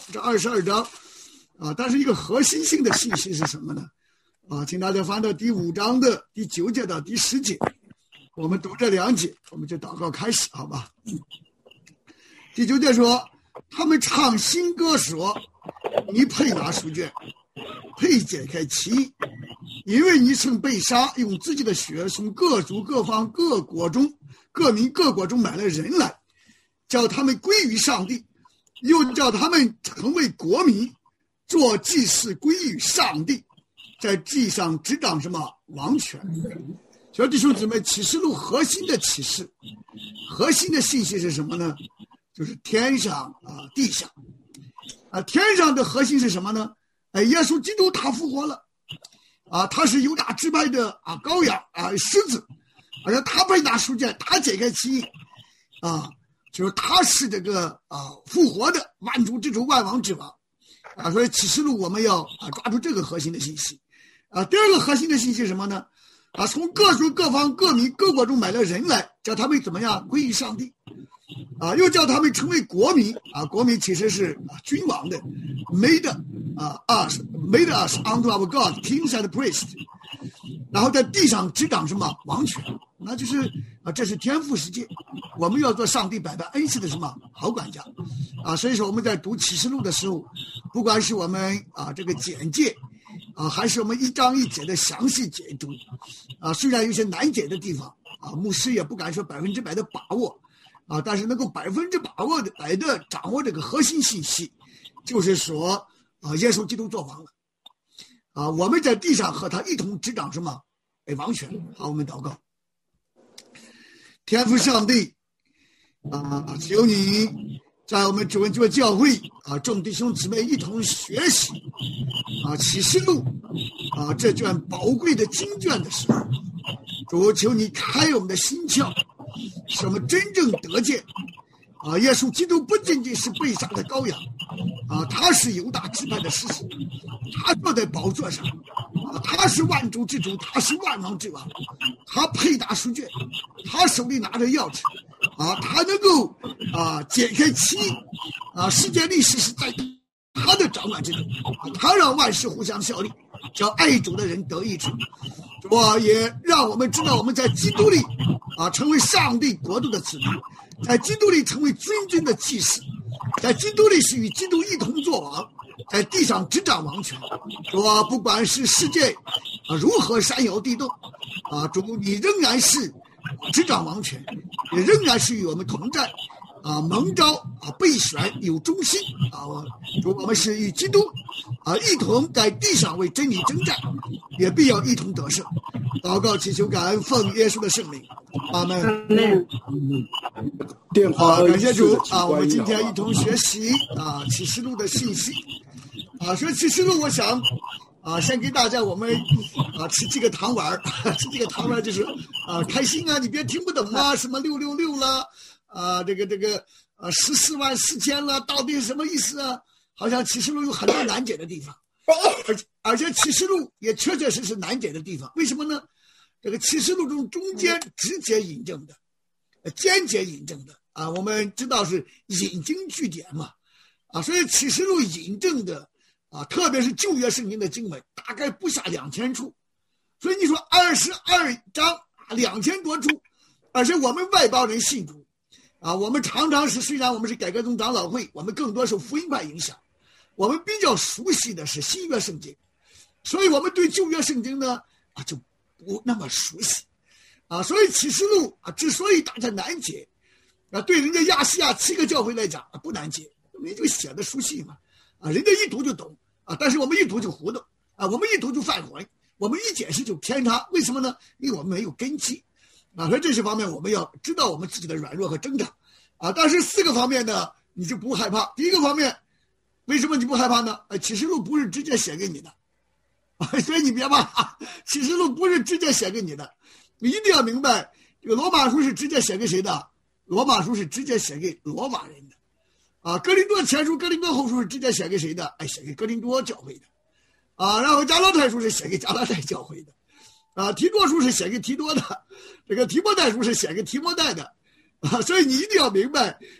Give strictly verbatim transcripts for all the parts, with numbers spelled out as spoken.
这二十二章啊，但是一个核心性的信息是什么呢？啊，请大家翻到第五章的第九节到第十节，我们读这两节，我们就祷告开始，好吧？第九节说，他们唱新歌说，你配拿书卷，配解开其意，因为你曾被杀，用自己的血从各族各方各国中各民各国中买了人来，叫他们归于上帝，又叫他们成为国民，做祭司归于上帝，在地上执掌什么王权。所以弟兄姊妹，启示录核心的启示，核心的信息是什么呢？就是天上啊，地下啊。天上的核心是什么呢？哎，耶稣基督他复活了啊，他是犹大支派的啊羔羊啊狮子，而且他被拿书卷，他解开其意啊，就是他是这个啊复活的万主之主万王之王啊。所以启示录我们要啊抓住这个核心的信息啊。第二个核心的信息是什么呢？啊，从各族各方各民各国中买了人来，叫他们怎么样归于上帝啊，又叫他们成为国民啊。国民其实是啊君王的 made 啊 us made us unto our God kings and priests， 然后在地上执掌什么王权，那就是啊这是天父世界，我们要做上帝百般恩赐的什么好管家啊。所以说我们在读启示录的时候，不管是我们啊这个简介啊，还是我们一章一节的详细解读啊，虽然有些难解的地方啊，牧师也不敢说百分之百的把握啊，但是能够百分之把握的百的掌握这个核心信息，就是说啊，耶稣基督做王了啊，我们在地上和他一同执掌什么？哎，王权。好，我们祷告，天父上帝啊，求你在我们主恩教教会啊，众弟兄姊妹一同学习啊启示录啊这卷宝贵的经卷的时候，主求你开我们的心窍，使我们真正得见啊，耶稣基督不仅仅是被杀的羔羊啊，他是犹大支派的狮子，他坐在宝座上啊，他是万主之主，他是万王之王，他配搭书卷，他手里拿着钥匙啊，他能够啊解开其意啊，世界历史是在他的掌管之中啊，他让万事互相效力，叫爱主的人得益处。我也让我们知道，我们在基督里啊成为上帝国度的子民，在基督里成为君君的祭司，在基督里是与基督一同作王，在地上执掌王权。说不管是世界啊如何山摇地动啊，主你仍然是执掌王权，也仍然是与我们同在啊，蒙召啊，备选有忠心啊，主我们是与基督啊一同在地上为真理征战，也必要一同得胜。祷告祈求感恩，奉耶稣的圣名，阿门。 嗯，电话感谢主啊！我们今天一同学习啊启示录的信息啊。说启示录，我想啊，先给大家我们啊吃几个糖丸吃几个糖丸就是啊开心啊，你别听不懂啊，什么六六六啦啊，这个这个啊十四万四千了，到底是什么意思啊？好像启示录有很多难解的地方，而而且启示录也确确实实难解的地方，为什么呢？这个启示录中中间直接引证的，间接引证的啊，我们知道是引经据典嘛啊，所以启示录引证的啊，特别是旧约圣经的经文，大概不下两千处，所以你说二十二章两千多处，而且我们外邦人信主啊，我们常常是虽然我们是改革宗长老会，我们更多受福音派影响，我们比较熟悉的是新约圣经，所以我们对旧约圣经呢啊就不那么熟悉啊，所以启示录啊之所以大家难解啊，对人家亚细亚七个教会来讲啊不难解，人就写的熟悉嘛啊，人家一读就懂啊，但是我们一读就糊涂啊，我们一读就犯浑，我们一解释就偏差，为什么呢？因为我们没有根基啊，所以这些方面我们要知道我们自己的软弱和挣扎啊。但是四个方面呢，你就不害怕。第一个方面，为什么你不害怕呢？哎，启示录不是直接写给你的啊，所以你别怕，启示录不是直接写给你的，你一定要明白，这个罗马书是直接写给谁的？罗马书是直接写给罗马人的。啊，哥林多前书、哥林多后书是直接写给谁的？哎，写给哥林多教会的，啊，然后加拉太书是写给加拉太教会的，啊，提多书是写给提多的，这个提摩太书是写给提摩太的，啊，所以你一定要明白，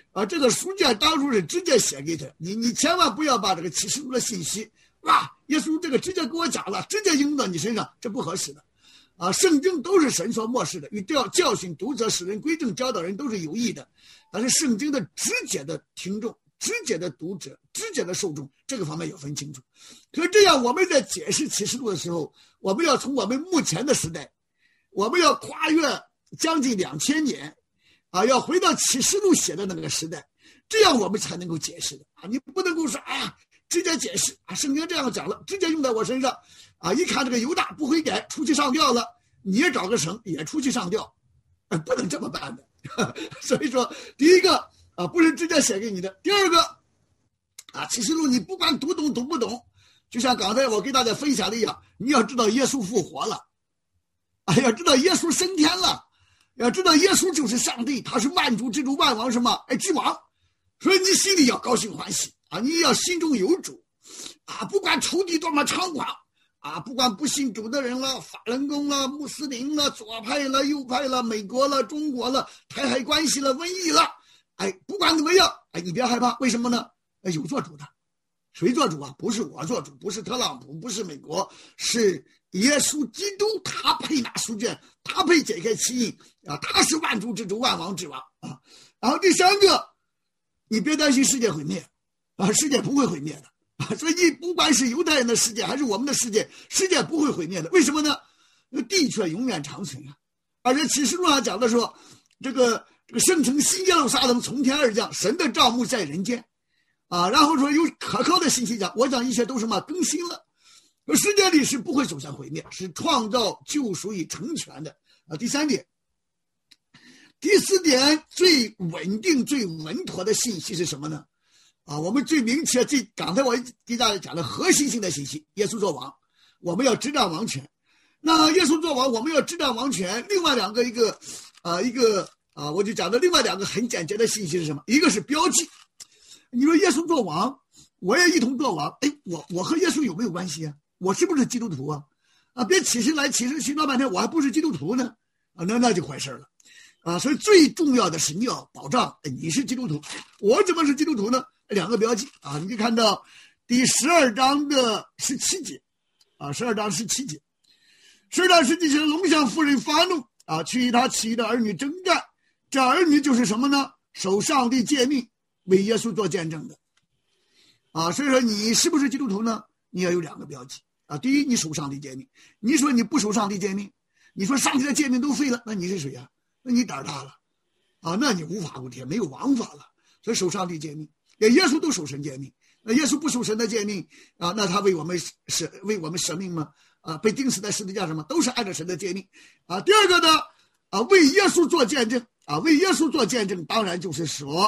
啊，这个书卷当初是直接写给他，你你千万不要把这个启示录的信息，哇，耶稣这个直接给我讲了，直接应用到你身上，这不合适的。啊，圣经都是神所漠视的，与教教训读者、使人归正、教导人都是有益的。但是圣经的直接的听众、直接的读者、直接的受众，这个方面要分清楚。所以这样我们在解释启示录的时候，我们要从我们目前的时代，我们要跨越将近两千年，啊，要回到启示录写的那个时代，这样我们才能够解释的啊！你不能够说哎呀，直接解释啊，圣经这样讲了，直接用在我身上啊！一看这个犹大不悔改，出去上吊了，你也找个绳也出去上吊，呃，不能这么办的。所以说，第一个啊，不是直接写给你的；第二个啊，启示录你不管读懂读不懂，就像刚才我给大家分享的一样，你要知道耶稣复活了，啊，要知道耶稣升天了。要知道耶稣就是上帝，他是万主之主，万王什么哎之王，所以你心里要高兴欢喜啊！你要心中有主啊！不管仇敌多么猖狂啊，不管不信主的人了，法轮功了，穆斯林了，左派了，右派了，美国了，中国了，台海关系了，瘟疫了，哎，不管怎么样，哎，你别害怕，为什么呢？哎，有做主的，谁做主啊？不是我做主，不是特朗普，不是美国，是耶稣基督，他配拿书卷，他配解开其印啊，他是万主之主，万王之王啊。然后第三个，你别担心世界毁灭啊，世界不会毁灭的啊。所以你不管是犹太人的世界还是我们的世界，世界不会毁灭的。为什么呢？地却永远长存啊。而且启示录上讲的说，这个这个圣城新耶路撒冷从天而降，神的帐幕在人间啊。然后说有可靠的信息讲，我讲一切都什么更新了。世界里是不会走向毁灭，是创造救赎与成全的啊。第三点，第四点，最稳定、最稳妥的信息是什么呢？啊，我们最明确、最刚才我给大家讲的核心性的信息，耶稣做王，我们要执掌王权。那耶稣做王，我们要执掌王权。另外两个，一个啊，一个啊，我就讲的另外两个很简洁的信息是什么？一个是标记。你说耶稣做王，我也一同做王，哎，我我和耶稣有没有关系啊？我是不是基督徒啊？啊，别起身来起身寻找半天，我还不是基督徒呢，啊，那那就坏事了，啊，所以最重要的是你要保障，哎，你是基督徒，我怎么是基督徒呢？两个标记啊，你可以看到第十二章的十七节，啊，十二章十七节，十二章十七节，龙象妇人发怒啊，去与他其余的儿女征战，这儿女就是什么呢？守上帝诫命，为耶稣做见证的，啊，所以说你是不是基督徒呢？你要有两个标记。啊，第一，你守上帝诫命。你说你不守上帝诫命，你说上帝的诫命都废了，那你是谁呀、啊？那你胆大了，啊，那你无法无天，没有王法了。所以守上帝诫命，连耶稣都守神诫命。那耶稣不守神的诫命啊，那他为我们舍为我们舍命吗？啊，被钉死在十字架上吗？都是按照神的诫命。啊，第二个呢，啊，为耶稣做见证啊，为耶稣做见证，当然就是说，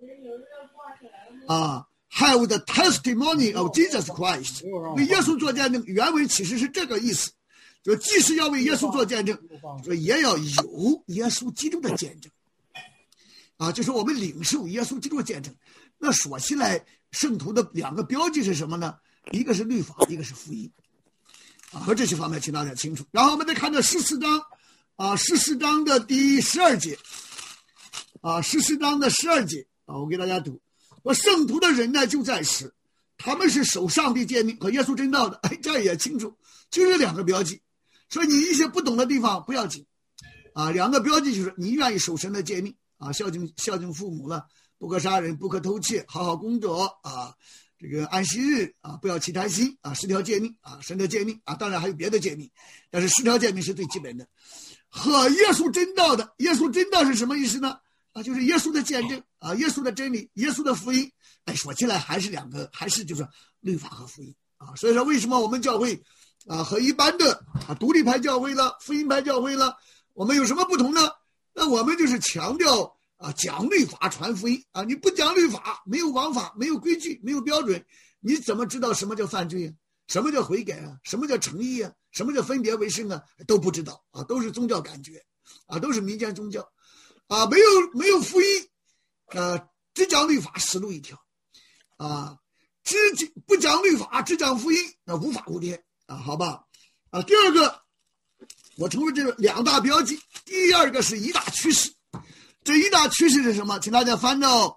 啊。have the testimony of Jesus Christ， 为耶稣做见证，原文其实是这个意思，就即使要为耶稣做见证，所以也要有耶稣基督的见证，啊，就是我们领受耶稣基督的见证。那说起来，圣徒的两个标记是什么呢？一个是律法，一个是福音，啊，和这些方面请大家清楚。然后我们再看到十四章，啊，十四章的第十二节，啊，十四章的十二节，啊，我给大家读。我圣徒的忍耐就在此，他们是守上帝诫命和耶稣真道的，哎，这样也清楚，就是两个标记。所以你一些不懂的地方不要紧，啊，两个标记就是你愿意守神的诫命啊，孝敬孝敬父母了，不可杀人，不可偷窃，好好工作啊，这个安息日啊，不要起贪心啊，十条诫命啊，神的诫命啊，当然还有别的诫命，但是十条诫命是最基本的。和耶稣真道的，耶稣真道是什么意思呢？啊，就是耶稣的见证啊，耶稣的真理，耶稣的福音。哎，说起来还是两个，还是就是律法和福音啊。所以说，为什么我们教会啊和一般的啊独立派教会了、福音派教会了，我们有什么不同呢？那我们就是强调啊讲律法传福音啊。你不讲律法，没有王法，没有规矩，没有标准，你怎么知道什么叫犯罪啊？什么叫悔改啊？什么叫诚意啊？什么叫分别为圣啊？都不知道啊，都是宗教感觉啊，都是民间宗教。啊，没有没有福音，呃，只讲律法，死路一条，啊，只不讲律法，只讲福音，那无法无天啊，好吧？啊，第二个，我称为这两大标记，第二个是一大趋势，这一大趋势是什么？请大家翻到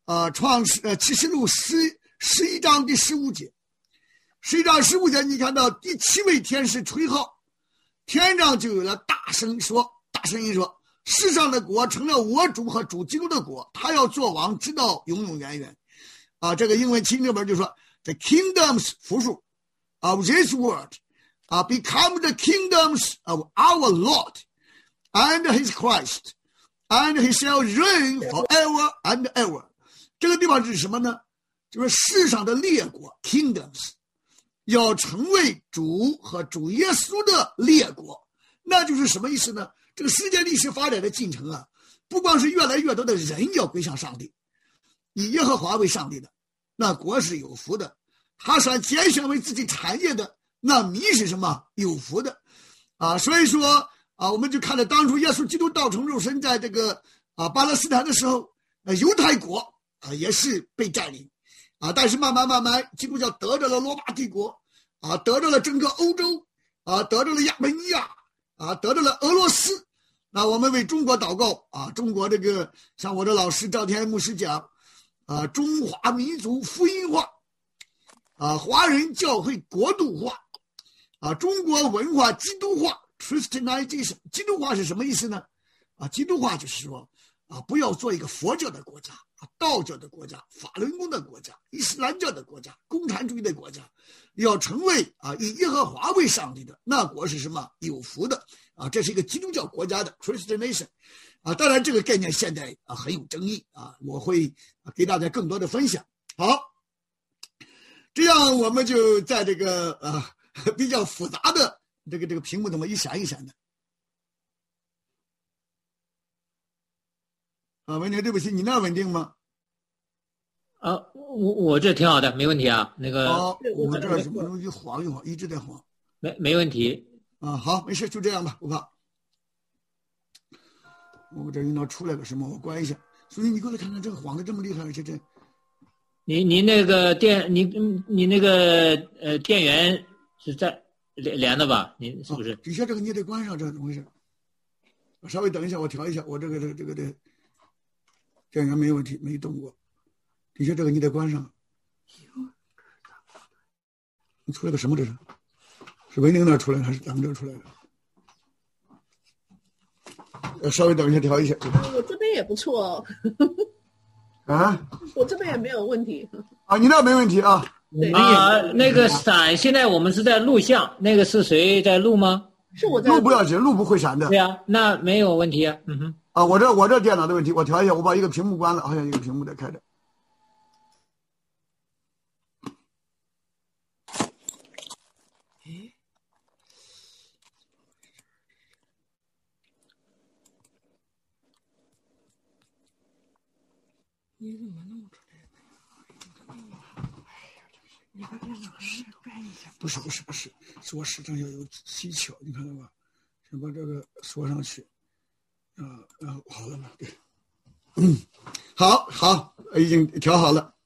呃创世呃启示录十十一章第十五节，十一章十五节，你看到第七位天使吹号，天上就有了大声说，大声音说，世上的国成了我主和主基督的国，他要做王，直到永永远远。啊，这个英文清这边就说 ，the kingdoms 复数 of this world 啊 become the kingdoms of our Lord and His Christ, and He shall reign forever and ever。这个地方是什么呢？就是世上的列国 kingdoms 要成为主和主耶稣的列国，那就是什么意思呢？这个世界历史发展的进程啊，不光是越来越多的人要归向上帝，以耶和华为上帝的，那国是有福的；他想拣选为自己产业的，那民是什么？有福的。啊，所以说啊，我们就看到当初耶稣基督道成肉身在这个啊巴勒斯坦的时候，呃，犹太国啊也是被占领啊，但是慢慢慢慢，基督教得着了罗马帝国啊，得着了整个欧洲啊，得着了亚美尼亚啊，得着了俄罗斯。那我们为中国祷告啊，中国这个像我的老师赵天牧师讲啊，中华民族福音化啊，华人教会国度化啊，中国文化基督化 Christianization。 基督化是什么意思呢？啊，基督化就是说啊，不要做一个佛教的国家啊，道教的国家，法轮功的国家，伊斯兰教的国家，共产主义的国家，要成为啊以耶和华为上帝的，那国是什么？有福的啊，这是一个基督教国家的 Christianization 啊。当然这个概念现在啊很有争议啊，我会给大家更多的分享。好，这样我们就在这个啊比较复杂的这个这个屏幕怎么一闪一闪的啊？文婷，对不起，你那稳定吗？ 啊，我我这挺好的，没问题啊。那个， 哦，我们这儿什么东西晃一晃，一直在晃。 没没问题啊，好，没事，就这样吧，不怕。我这应当出来个什么，我关一下。所以你过来看看，这个晃的这么厉害，而且这， 你你那个电，你你那个呃电源是在连连的吧？你是不是？ 啊、底下这个你得关上，这怎么回事？我稍微等一下，我调一下，我这个这个这个的电源没问题，没动过。底下这个你得关上。你出来个什么？这是？是文玲那儿出来的还是咱们这儿出来的？呃，稍微等一下，调一下。 我这边也不错哦。 啊？ 我这边也没有问题。 啊，你那没问题啊。 啊，那个闪，现在我们是在录像，那个是谁在录吗？ 是我在录不要紧，录不会闪的。 对啊，那没有问题啊。嗯哼。 啊，我这我这电脑的问题，我调一下，我把一个屏幕关了，好像一个屏幕在开着。你怎么弄出来的？你把电脑试关一下。不是不是不是，是我时常要有技巧，你看到吧？先把这个锁上去，啊，然后好了嘛，对，嗯，好好，已经调好了。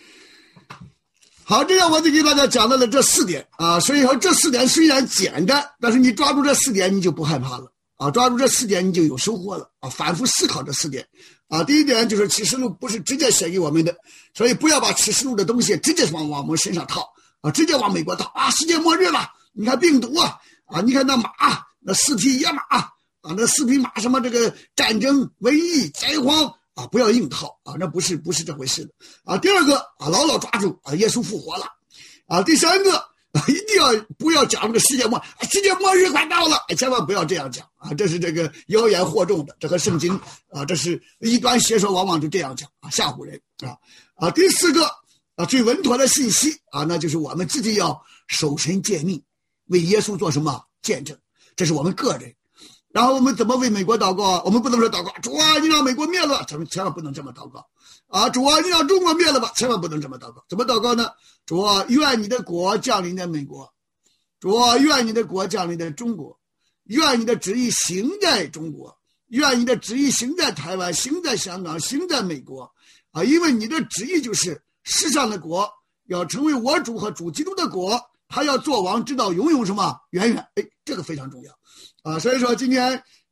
好，这样我就给大家讲到了这四点啊，所以说这四点虽然简单，但是你抓住这四点，你就不害怕了啊，抓住这四点你就有收获了啊，反复思考这四点。啊，第一点就是启示录不是直接写给我们的，所以不要把启示录的东西直接往往我们身上套啊，直接往美国套啊，世界末日了，你看病毒啊，啊，你看那马，那四匹野马啊，那四匹马什么这个战争、瘟疫、灾荒啊，不要硬套啊，那不是不是这回事的啊。第二个啊，牢牢抓住啊，耶稣复活了啊。第三个啊，一定要不要讲这个世界末世界末日快到了，千万不要这样讲啊，这是这个妖言惑众的，这和圣经啊，这是异端邪说往往就这样讲啊，吓唬人啊啊。第四个啊，最稳妥的信息啊，那就是我们自己要守神诫命，为耶稣做什么见证，这是我们个人。然后我们怎么为美国祷告啊？我们不能说祷告主啊，你让美国灭了，咱们千万不能这么祷告啊！主啊，你让中国灭了吧，千万不能这么祷告。怎么祷告呢？主啊，愿你的国降临在美国，主啊，愿你的国降临在中国，愿你的旨意行在中国，愿你的旨意行在台湾，行在香港，行在美国啊！因为你的旨意就是世上的国要成为我主和主基督的国，他要做王，直到永永什么远远。哎，这个非常重要啊！所以说今天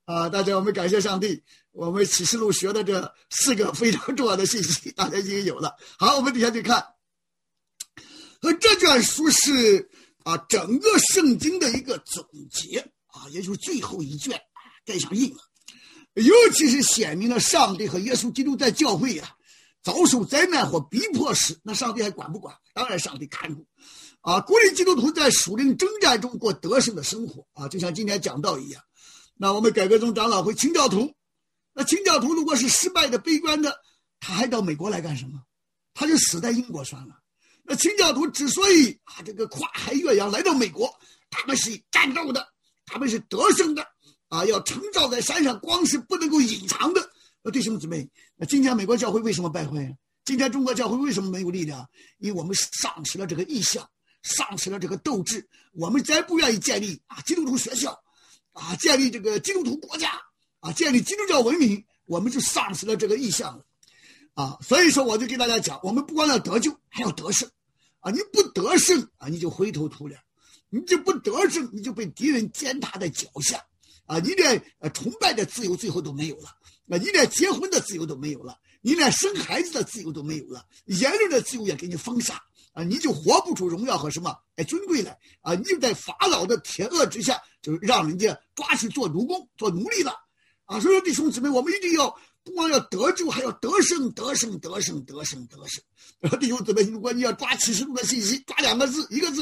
啊，大家我们感谢上帝，我们启示录学的这四个非常重要的信息，大家已经有了。好，我们底下去看，和这卷书是啊整个圣经的一个总结啊，也就是最后一卷盖上印了。尤其是显明了上帝和耶稣基督在教会啊遭受灾难或逼迫时，那上帝还管不管？当然上帝看顾啊，鼓励基督徒在属灵征战中过得胜的生活啊，就像今天讲道一样。那我们改革宗长老会清教徒，那清教徒如果是失败的悲观的，他还到美国来干什么？他就死在英国算了。那清教徒之所以啊这个跨海越洋来到美国，他们是战斗的，他们是得胜的啊，要呈照在山上，光是不能够隐藏的。那弟兄姊妹，那今天美国教会为什么败坏呀？今天中国教会为什么没有力量？因为我们丧失了这个意向，丧失了这个斗志，我们再不愿意建立啊基督徒学校啊，建立这个基督徒国家啊，建立基督教文明，我们就丧失了这个意向了啊。所以说我就跟大家讲，我们不光要得救，还要得胜啊！你不得胜啊，你就灰头土脸，你就不得胜，你就被敌人践踏在脚下啊！你连呃崇拜的自由最后都没有了，啊，你连结婚的自由都没有了，你连生孩子的自由都没有了，言论的自由也给你封杀啊！你就活不出荣耀和什么哎尊贵来啊！你就在法老的铁轭之下，就是让人家抓去做奴工、做奴隶了啊！所以说弟兄姊妹，我们一定要不光要得救，还要得胜、得胜、得胜、得胜、得胜。然后弟兄姊妹，如果你要抓启示录的信息，抓两个字，一个字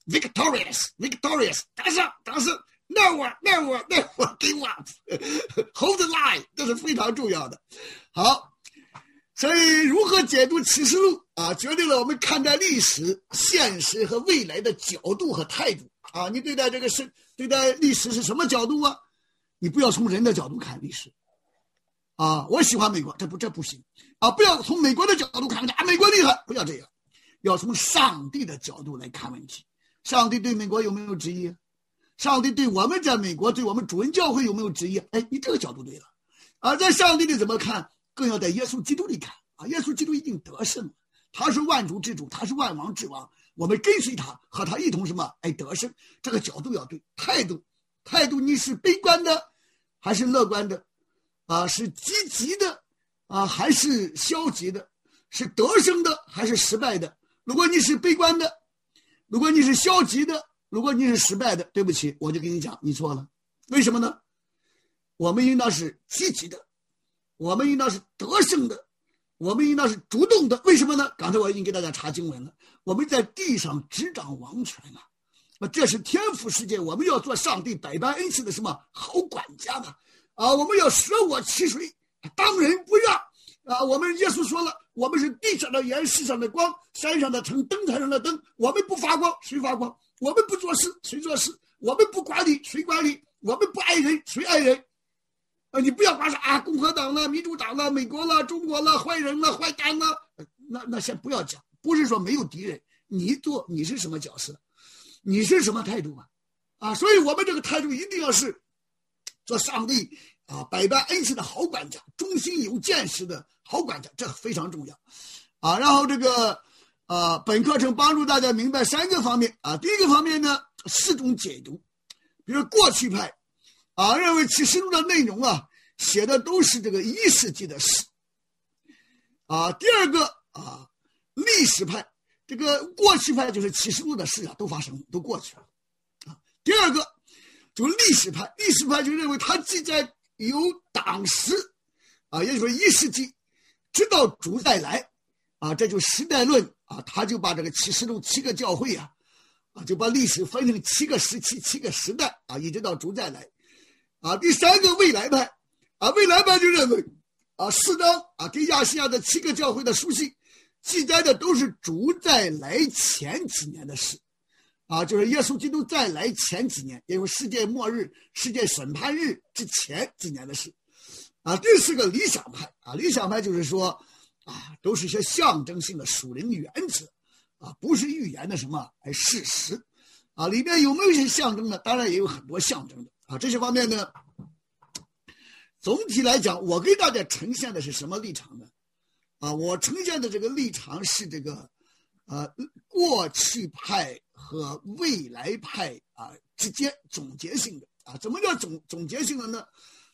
victorious，victorious， 得胜，得胜。Never, never, never give up. Hold the line， 这是非常重要的。好，所以如何解读启示录啊，决定了我们看待历史、现实和未来的角度和态度啊。你对待这个是对待历史是什么角度啊？你不要从人的角度看历史啊。我喜欢美国，这不这不行啊！不要从美国的角度看啊，美国厉害，不要这样，要从上帝的角度来看问题。上帝对美国有没有旨意啊？上帝对我们在美国，对我们主人教会有没有旨意？哎，你这个角度对了，啊，在上帝里怎么看？更要在耶稣基督里看啊！耶稣基督已经得胜了，他是万主之主，他是万王之王，我们跟随他，和他一同什么？哎，得胜。这个角度要对，态度，态度你是悲观的，还是乐观的？啊，是积极的，啊，还是消极的？是得胜的，还是失败的？如果你是悲观的，如果你是消极的。如果你是失败的，对不起，我就跟你讲，你错了。为什么呢？我们应当是积极的，我们应当是得胜的，我们应当是主动的。为什么呢？刚才我已经给大家查经文了，我们在地上执掌王权啊，那这是天赋世界，我们要做上帝百般恩赐的什么好管家嘛？啊，我们要舍我其谁，当仁不让啊！我们耶稣说了，我们是地上的盐，世上的光，山上的城，灯台上的灯，我们不发光，谁发光？我们不做事，谁做事？我们不管理，谁管理？我们不爱人，谁爱人？呃，你不要管啥啊，共和党了、民主党了、美国了、中国了、坏人了、坏蛋了，那那先不要讲，不是说没有敌人，你做你是什么角色，你是什么态度嘛？啊，所以我们这个态度一定要是做上帝啊百般恩赐的好管家，忠心有见识的好管家，这非常重要啊。然后这个。啊，本课程帮助大家明白三个方面啊。第一个方面呢，四种解读，比如过去派啊，认为启示录的内容啊，写的都是这个一世纪的事啊。第二个啊，历史派，这个过去派就是启示录的事啊，都发生都过去了啊。第二个就是历史派，历史派就认为它记载有当时啊，也就是说一世纪，直到主再来啊，这就时代论。啊，他就把这个启示录七个教会啊，啊，就把历史分成七个时期、七个时代啊，一直到主再来，啊，第三个未来派，啊，未来派就认为，啊，四章啊，给亚细亚的七个教会的书信，记载的都是主再来前几年的事，啊，就是耶稣基督再来前几年，也就是世界末日、世界审判日之前几年的事，啊，第四个理想派，啊，理想派就是说。啊，都是一些象征性的属灵原则，啊，不是预言的什么哎事实，啊，里面有没有一些象征呢？当然也有很多象征的啊。这些方面呢，总体来讲，我给大家呈现的是什么立场呢？啊，我呈现的这个立场是这个，呃，过去派和未来派啊之间总结性的啊。怎么叫总总结性的呢？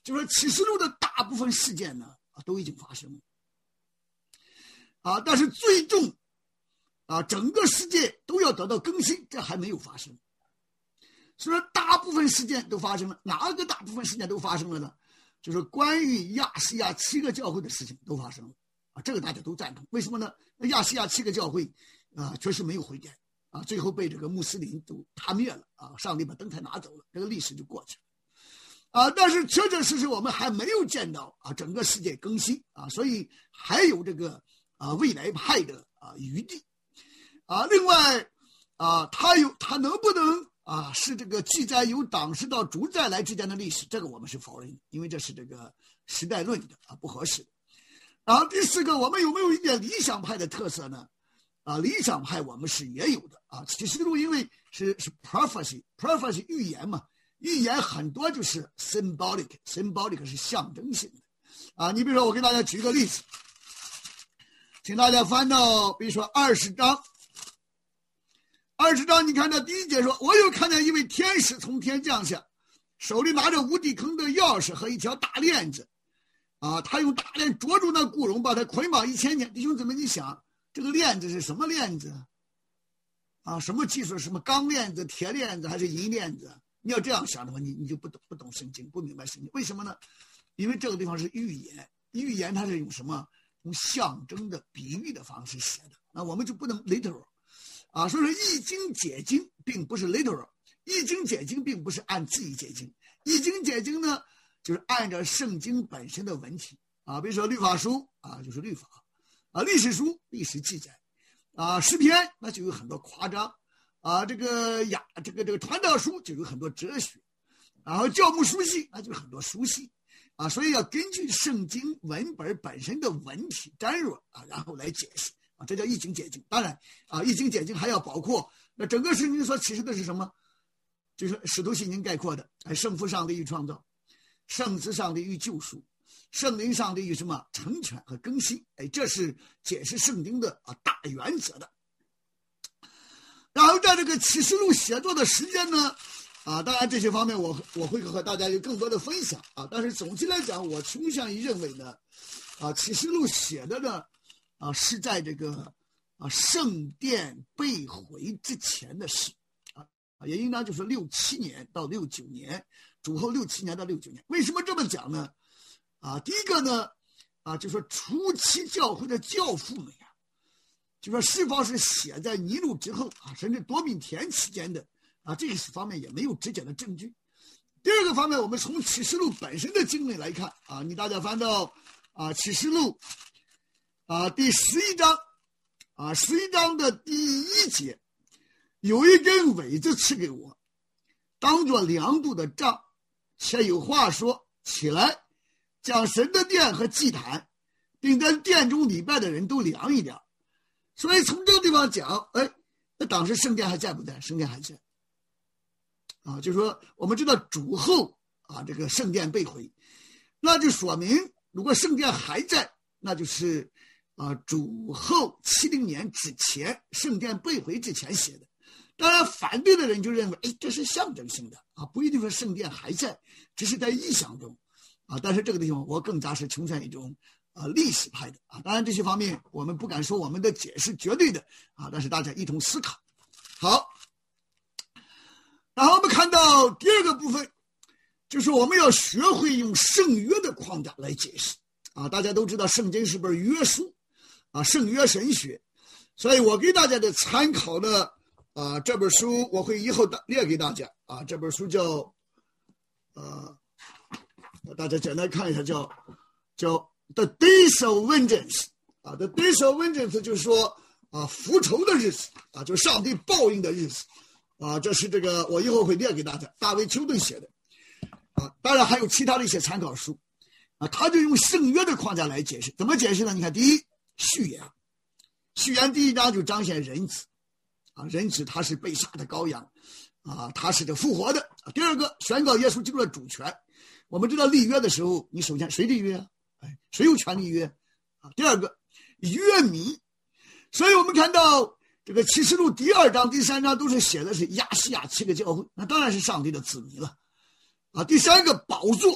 就说启示录的大部分事件呢啊都已经发生了啊，但是最终啊整个世界都要得到更新，这还没有发生。所以说大部分事件都发生了，哪个大部分事件都发生了呢？就是关于亚细亚七个教会的事情都发生了啊，这个大家都赞同。为什么呢？亚细亚七个教会啊确实没有悔改啊，最后被这个穆斯林都踏灭了啊，上帝把灯台拿走了，这个历史就过去了啊。但是确确实实我们还没有见到啊整个世界更新啊，所以还有这个啊未来派的啊余地啊。另外啊，他有他能不能啊是这个记载由当时到主再来之间的历史，这个我们是否认的，因为这是这个时代论的啊，不合适的。然后第四个，我们有没有一点理想派的特色呢？啊，理想派我们是也有的啊。启示录因为是是 prophecy prophecy 预言嘛，预言很多就是 symbolic symbolic 是象征性的啊。你比如说，我给大家举个例子，请大家翻到比如说二十章。二十章，你看到第一节说，我又看见一位天使从天降下，手里拿着无底坑的钥匙和一条大链子，啊，他用大链捉住那雇佣，把他捆绑一千年。弟兄姊妹，你想这个链子是什么链子啊？什么技术？什么钢链子、铁链子还是银链子？你要这样想的话，你你就不懂不懂圣经，不明白圣经。为什么呢？因为这个地方是预言，预言它是用什么？用象征的、比喻的方式写的。那我们就不能 literal。啊，所以说易经解经并不是 literal， 易经解经并不是按字义解经，易经解经呢就是按照圣经本身的文体啊，比如说律法书啊就是律法啊，历史书历史记载啊，诗篇那就有很多夸张啊，这个雅这个这个传道书就有很多哲学，然后教牧书系那就很多书系啊，所以要根据圣经文本本身的文体沾入啊，然后来解释。啊，这叫易经解经。当然啊，易经解经还要包括那整个圣经所启示的是什么？就是使徒信经概括的，哎，圣父上帝与创造，圣子上帝与救赎，圣灵上帝与什么成全和更新？哎，这是解释圣经的啊大原则的。然后在这个启示录写作的时间呢，啊，当然这些方面我我会和大家有更多的分享啊。但是总体来讲，我倾向于认为呢，啊，启示录写的呢。啊，是在这个啊圣殿被毁之前的事啊，也应当就是六七年到六九年，主后六七年到六九年。为什么这么讲呢？啊，第一个呢，啊，就说初期教会的教父们呀，就说是否是写在尼禄之后啊，甚至多米田期间的啊，这个方面也没有直接的证据。第二个方面，我们从启示录本身的经文来看啊，你大家翻到啊启示录。啊，第十一章，啊，十一章的第一节，有一根苇子赐给我，当作量度的杖，且有话说：起来，将神的殿和祭坛，并在殿中礼拜的人都量一量。所以从这个地方讲，哎，那当时圣殿还在不在？圣殿还在。啊，就是说我们知道主后啊，这个圣殿被毁，那就说明如果圣殿还在，那就是。啊，主后七零年之前，圣殿被毁之前写的。当然，反对的人就认为，哎，这是象征性的啊，不一定说圣殿还在，只是在意象中啊。但是这个地方，我更加是倾向一种啊历史派的啊。当然，这些方面我们不敢说我们的解释绝对的啊，但是大家一同思考。好，然后我们看到第二个部分，就是我们要学会用圣约的框架来解释啊。大家都知道，圣经是本约书。啊，圣约神学，所以我给大家的参考的啊这本书，我会以后列给大家啊。这本书叫呃，大家简单看一下，叫叫 The Days of Vengeance 啊 ，The Days of Vengeance 就是说啊复仇的日子啊，就是上帝报应的日子啊。这是这个我以后会列给大家，大卫·丘顿写的啊。当然还有其他的一些参考书啊，他就用圣约的框架来解释，怎么解释呢？你看，第一。序言，序言第一章就彰显人子，啊，人子他是被杀的羔羊，啊，他是这复活的。第二个，宣告耶稣基督的主权。我们知道立约的时候，你首先谁立约啊？哎，谁有权立约啊？第二个，约民。所以我们看到这个启示录第二章、第三章都是写的是亚细亚七个教会，那当然是上帝的子民了。啊，第三个宝座，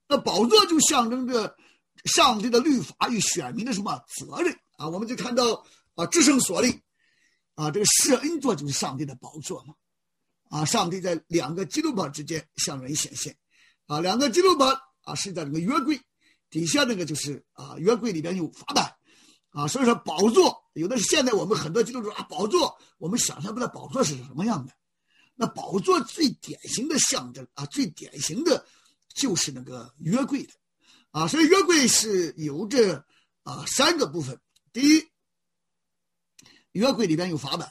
那宝座就象征着上帝的律法与选民的什么责任啊？我们就看到啊，至圣所里啊，这个施恩座就是上帝的宝座嘛。啊，上帝在两个基路伯之间向人显现，啊，两个基路伯啊是在这个约柜底下，那个就是啊约柜里边有法版，啊，所以说宝座有的是现在我们很多基督徒啊，宝座我们想象不到宝座是什么样的。那宝座最典型的象征啊，最典型的就是那个约柜的，啊，所以约柜是由着啊三个部分，第一，约柜里边有法版。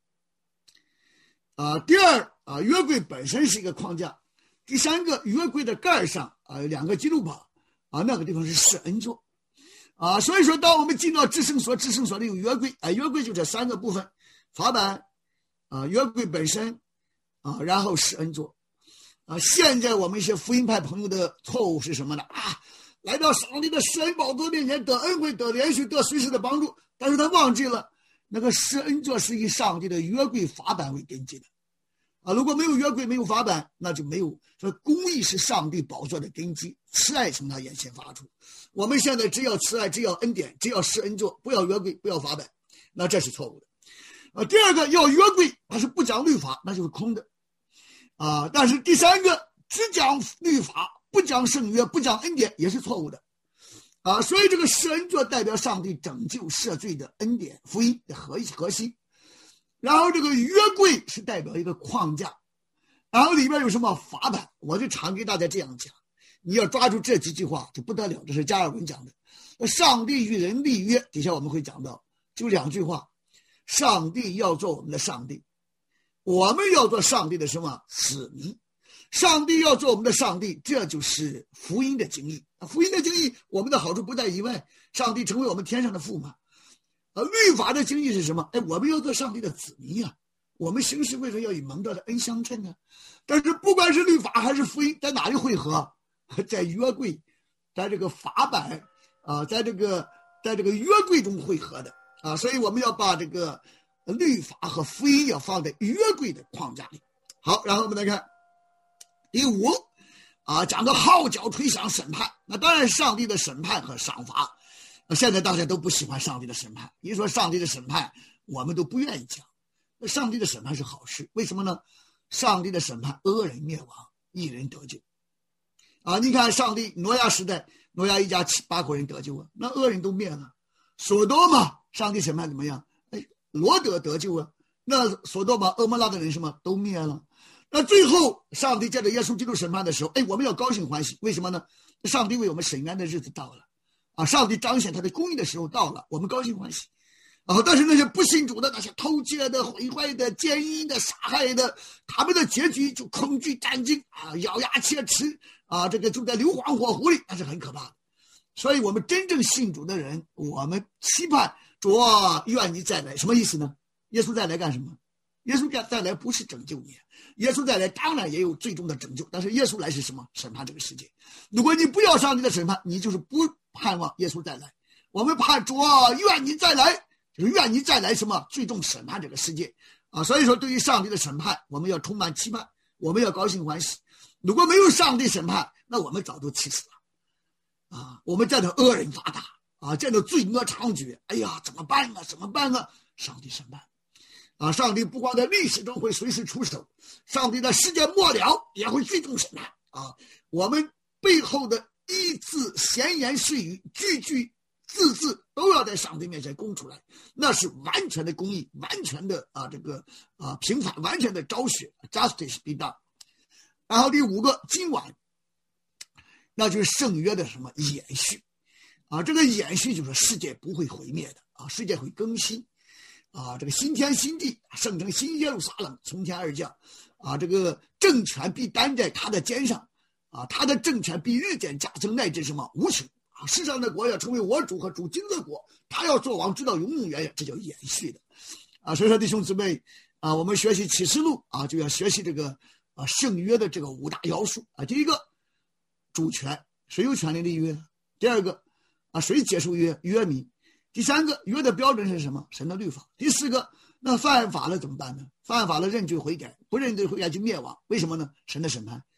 啊，第二啊，约柜本身是一个框架。第三个，约柜的盖上啊有两个基路伯啊，那个地方是施恩座啊。所以说，当我们进到至圣所，至圣所里有约柜，啊，约柜就这三个部分：法版啊，约柜本身啊，然后施恩座啊。现在我们一些福音派朋友的错误是什么呢？啊，来到上帝的施恩宝座面前得恩惠、得连续、得随时的帮助，但是他忘记了。那个施恩座是以上帝的约柜法版为根基的，啊，如果没有约柜，没有法版，那就没有。所以公义是上帝宝座的根基，慈爱从他眼前发出。我们现在只要慈爱，只要恩典，只要施恩座，不要约柜，不要法版，那这是错误的。啊，第二个要约柜，它是不讲律法，那就是空的，啊，但是第三个只讲律法，不讲圣约，不讲恩典，也是错误的。啊，所以这个施恩座代表上帝拯救赦罪的恩典福音的核核心，然后这个约柜是代表一个框架，然后里边有什么法版，我就常给大家这样讲，你要抓住这几句话就不得了。这是加尔文讲的，上帝与人立约，底下我们会讲到，就两句话，上帝要做我们的上帝，我们要做上帝的什么子民。上帝要做我们的上帝，这就是福音的经义。福音的经义，我们的好处不在以外，上帝成为我们天上的父嘛。而律法的经义是什么？哎，我们要做上帝的子民啊，我们行事为人要与蒙召的恩相称啊。但是不管是律法还是福音，在哪里汇合？在约柜，在这个法版啊，在这个在这个约柜中汇合的啊。所以我们要把这个律法和福音要放在约柜的框架里。好，然后我们来看。第五，啊，讲到号角吹响审判，那当然上帝的审判和赏罚，现在大家都不喜欢上帝的审判。一说上帝的审判，我们都不愿意讲。那上帝的审判是好事，为什么呢？上帝的审判，恶人灭亡，义人得救。啊，你看上帝挪亚时代，挪亚一家七八口人得救啊，那恶人都灭了。索多玛，上帝审判怎么样？哎，罗德得救啊，那索多玛、蛾摩拉的人什么都灭了。那最后，上帝借着耶稣基督审判的时候，哎，我们要高兴欢喜，为什么呢？上帝为我们审冤的日子到了，啊，上帝彰显他的公义的时候到了，我们高兴欢喜。啊，但是那些不信主的、那些偷窃的、毁坏的、奸淫的、杀害的，他们的结局就恐惧战惊啊，咬牙切齿啊，这个就在硫磺火湖里，那是很可怕的。所以，我们真正信主的人，我们期盼主啊，愿你再来，什么意思呢？耶稣再来干什么？耶稣再来不是拯救你，耶稣再来当然也有最终的拯救，但是耶稣来是什么？审判这个世界。如果你不要上帝的审判，你就是不盼望耶稣再来。我们盼主啊，愿你再来，就是愿你再来什么？最终审判这个世界啊！所以说，对于上帝的审判，我们要充满期盼，我们要高兴欢喜。如果没有上帝审判，那我们早就气死了啊！我们见到恶人发达啊，见到罪恶猖獗，哎呀，怎么办啊？怎么办啊？上帝审判。啊，上帝不光在历史中会随时出手，上帝在世界末了也会最终审判啊！我们背后的一字闲言碎语，句句字字都要在上帝面前供出来，那是完全的公义，完全的啊这个啊平反，完全的昭雪 ，justice be done。然后第五个，今晚，那就是圣约的什么延续啊？这个延续就是世界不会毁灭的啊，世界会更新。啊，这个新天新地，圣城新耶路撒冷从天而降，啊，这个政权必担在他的肩上，啊，他的政权必日渐加增，乃至什么无穷啊！世上的国要成为我主和主君的国，他要做王，直到永永远远，这叫延续的，啊！所以说弟兄姊妹啊，我们学习启示录啊，就要学习这个啊圣约的这个五大要素啊。第一个，主权，谁有权利立约？第二个啊，谁结束约？约民。第三个，约的标准是什么？神的律法。第四个，那犯法了怎么办呢？犯法了认罪悔改，不认罪悔改就灭亡。为什么呢？神的审判。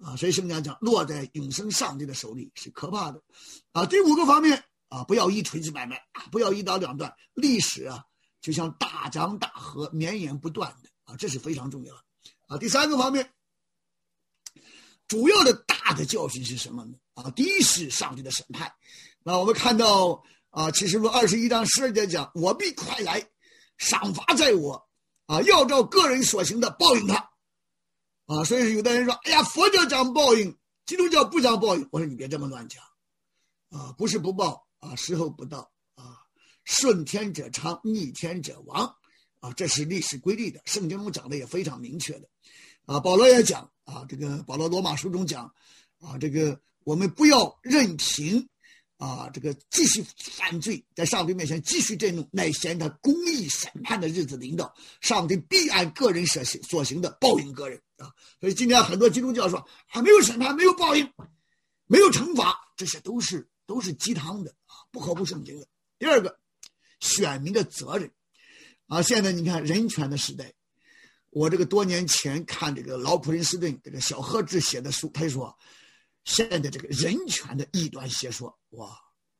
啊，所以圣经讲落在永生上帝的手里是可怕的啊。第五个方面啊，不要一锤子买卖啊，不要一刀两断。历史啊，就像大江大河，绵延不断的啊，这是非常重要的啊。第三个方面，主要的大的教训是什么呢？啊，第一是上帝的审判。那我们看到啊，启示录二十一章十二节讲，我必快来，赏罚在我啊，要照个人所行的报应他啊。所以有的人说，哎呀，佛教讲报应，基督教不讲报应。我说你别这么乱讲啊，不是不报啊，时候不到啊，顺天者昌，逆天者亡啊，这是历史规律的，圣经中讲的也非常明确的啊。保罗也讲啊，这个保罗罗马书中讲啊，这个我们不要任凭啊，这个继续犯罪，在上帝面前继续震怒，乃显他公义审判的日子临到，上帝必按个人所行所行的报应个人啊。所以今天很多基督教说还没有审判，没有报应，没有惩罚，这些都是都是鸡汤的啊，不合乎圣经的。第二个，选民的责任啊，现在你看人权的时代，我这个多年前看这个劳普林斯顿这个小贺志写的书，他就说现在这个人权的异端邪说，哇，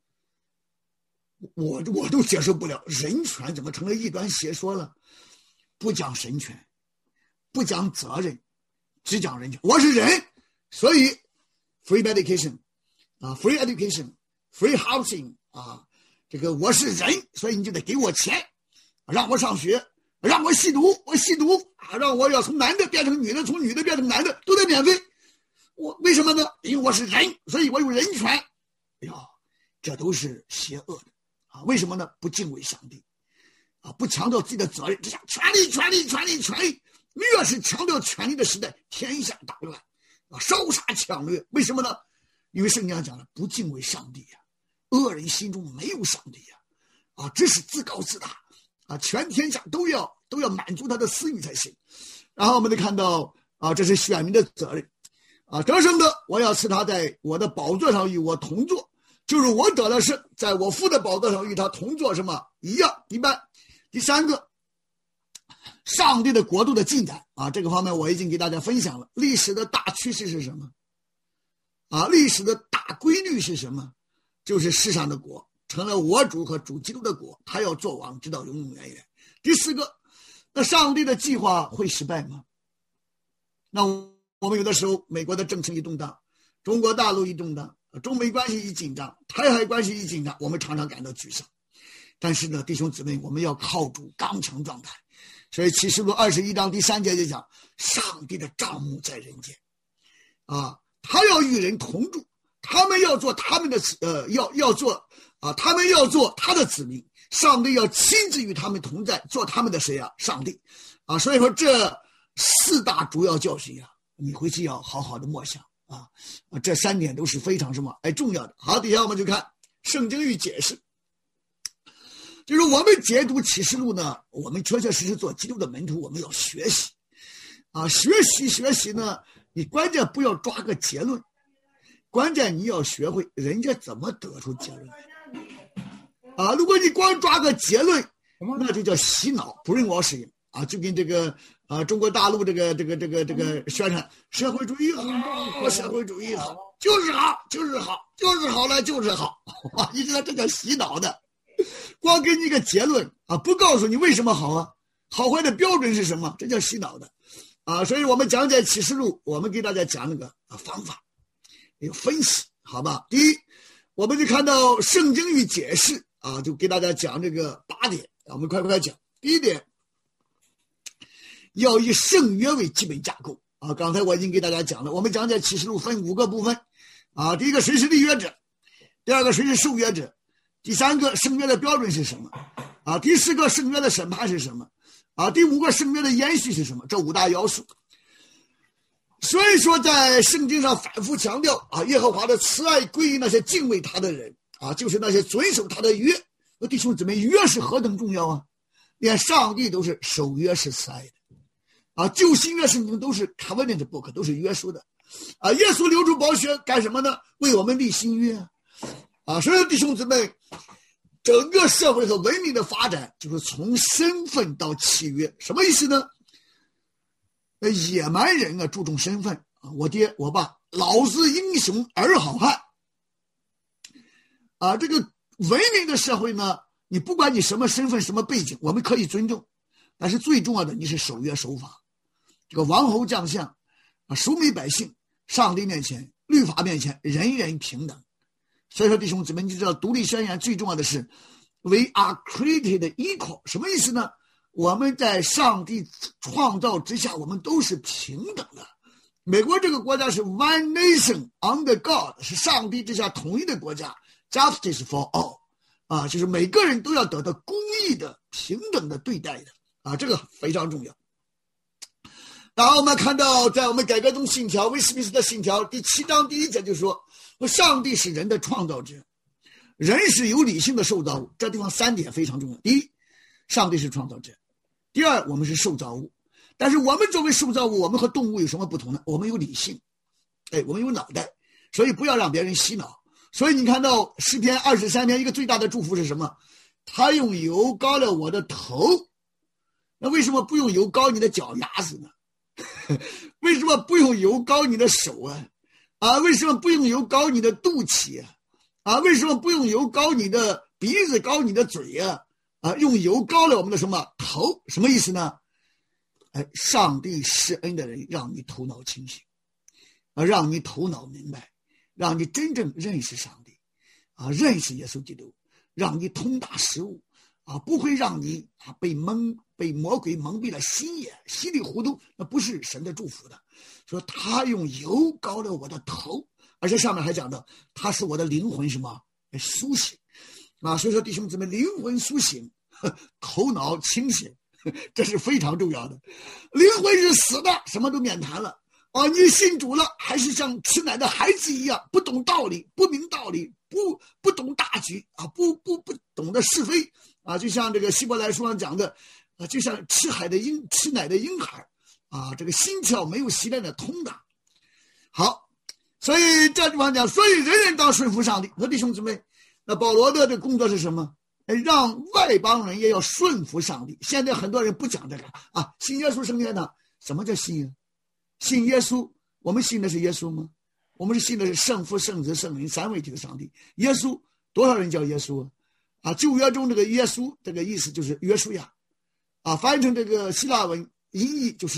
我我都接受不了，人权怎么成了异端邪说了？不讲神权，不讲责任，只讲人权。我是人，所以 free medication 啊 ，free education，free housing 啊，这个我是人，所以你就得给我钱，让我上学，让我吸毒，我吸毒啊，让我要从男的变成女的，从女的变成男的，都得免费。我为什么呢？因为我是人，所以我有人权。哎呀，这都是邪恶的啊！为什么呢？不敬畏上帝啊，不强调自己的责任，只想权力、权力、权力、权力。越是强调权力的时代，天下大乱啊，烧杀抢掠。为什么呢？因为圣经上讲了，不敬畏上帝呀、啊，恶人心中没有上帝呀、啊，啊，只是自高自大啊，全天下都要都要满足他的私欲才行。然后我们得看到啊，这是选民的责任。啊，得胜的，我要赐他在我的宝座上与我同坐，就是我得了胜，在我父的宝座上与他同坐，什么一样一般。第三个，上帝的国度的进展啊，这个方面我已经给大家分享了。历史的大趋势是什么？啊，历史的大规律是什么？就是世上的国成了我主和主基督的国，他要做王，直到永永远远。第四个，那上帝的计划会失败吗？那我。我们有的时候，美国的政情一动荡，中国大陆一动荡，中美关系一紧张，台海关系一紧张，我们常常感到沮丧。但是呢，弟兄姊妹，我们要靠主刚强状态。所以启示录二十一章第三节就讲，上帝的帐幕在人间，啊，他要与人同住，他们要做他们的呃，要要做啊，他们要做他的子民，上帝要亲自与他们同在，做他们的谁啊？上帝，啊，所以说这四大主要教训啊。你回去要好好的默想啊，啊，这三点都是非常什么哎重要的。好，底下我们就看圣经与解释，就是我们解读启示录呢，我们确确实实做基督的门徒，我们要学习啊，学习学习呢，你关键不要抓个结论，关键你要学会人家怎么得出结论啊。如果你光抓个结论，那就叫洗脑，不认我使用啊，就跟这个。啊，中国大陆这个这个这个这个宣传社会主义好，社会主义好，就是好，就是好，就是好了，就是好啊！你知道这叫洗脑的，光给你一个结论啊，不告诉你为什么好啊，好坏的标准是什么，这叫洗脑的啊！所以我们讲解启示录，我们给大家讲那个啊方法，有分析，好吧？第一，我们就看到圣经与解释啊，就给大家讲这个八点，我们快快讲。第一点。要以圣约为基本架构啊！刚才我已经给大家讲了，我们讲解启示录分五个部分啊。第一个，谁是立约者；第二个，谁是受约者；第三个，圣约的标准是什么啊？第四个，圣约的审判是什么啊？第五个，圣约的延续是什么？这五大要素。所以说，在圣经上反复强调啊，耶和华的慈爱归于那些敬畏他的人啊，就是那些遵守他的约。那弟兄姊妹，约是何等重要啊！连上帝都是守约是慈爱的。啊，旧新约圣经都是 covenant book， 都是约束的，啊，耶稣流出宝血干什么呢？为我们立新约，啊，所以弟兄姊妹，整个社会和文明的发展就是从身份到契约，什么意思呢？野蛮人啊注重身份啊，我爹我爸老子英雄儿好汉啊。这个文明的社会呢，你不管你什么身份什么背景，我们可以尊重，但是最重要的你是守约守法。这个王侯将相啊，庶民百姓，上帝面前律法面前人人平等。所以说弟兄姊妹，你知道独立宣言最重要的是 We are created equal， 什么意思呢？我们在上帝创造之下，我们都是平等的。美国这个国家是 One Nation under God， 是上帝之下统一的国家， Justice for all， 啊，就是每个人都要得到公义的平等的对待的啊，这个非常重要。然后我们看到在我们改革宗信条威斯敏斯特信条第七章第一节就说，上帝是人的创造者，人是有理性的受造物。这地方三点非常重要。第一，上帝是创造者；第二，我们是受造物。但是我们作为受造物，我们和动物有什么不同呢？我们有理性，哎，我们有脑袋，所以不要让别人洗脑。所以你看到诗篇二十三篇一个最大的祝福是什么？他用油膏了我的头。那为什么不用油膏你的脚丫子呢？为什么不用油膏你的手啊？啊，为什么不用油膏你的肚脐啊？啊，为什么不用油膏你的鼻子、膏你的嘴啊？啊，用油膏了我们的什么头？什么意思呢？哎，上帝施恩的人让你头脑清醒，啊，让你头脑明白，让你真正认识上帝，啊，认识耶稣基督，让你通达事物，啊，不会让你啊被蒙被魔鬼蒙蔽了心眼，稀里糊涂，那不是神的祝福的。说他用油膏了我的头，而且上面还讲到他是我的灵魂什么苏醒啊，所以说弟兄姊妹，灵魂苏醒，头脑清醒，这是非常重要的。灵魂是死的，什么都免谈了啊！你信主了，还是像吃奶的孩子一样，不懂道理，不明道理，不不懂大局啊，不不不懂得是非啊！就像这个希伯来书上讲的啊，就像吃海的婴吃奶的婴孩啊，这个心窍没有习练的通达。好，所以这地方讲，所以人人当顺服上帝。和弟兄姊妹，那保罗的这工作是什么？让外邦人也要顺服上帝。现在很多人不讲这个啊，信耶稣升天堂。什么叫信啊？信耶稣，我们信的是耶稣吗？我们是信的是圣父、圣子、圣灵三位一体的上帝。耶稣，多少人叫耶稣啊？啊，旧约中这个耶稣这个意思就是约书亚，啊，翻译成这个希腊文音译就是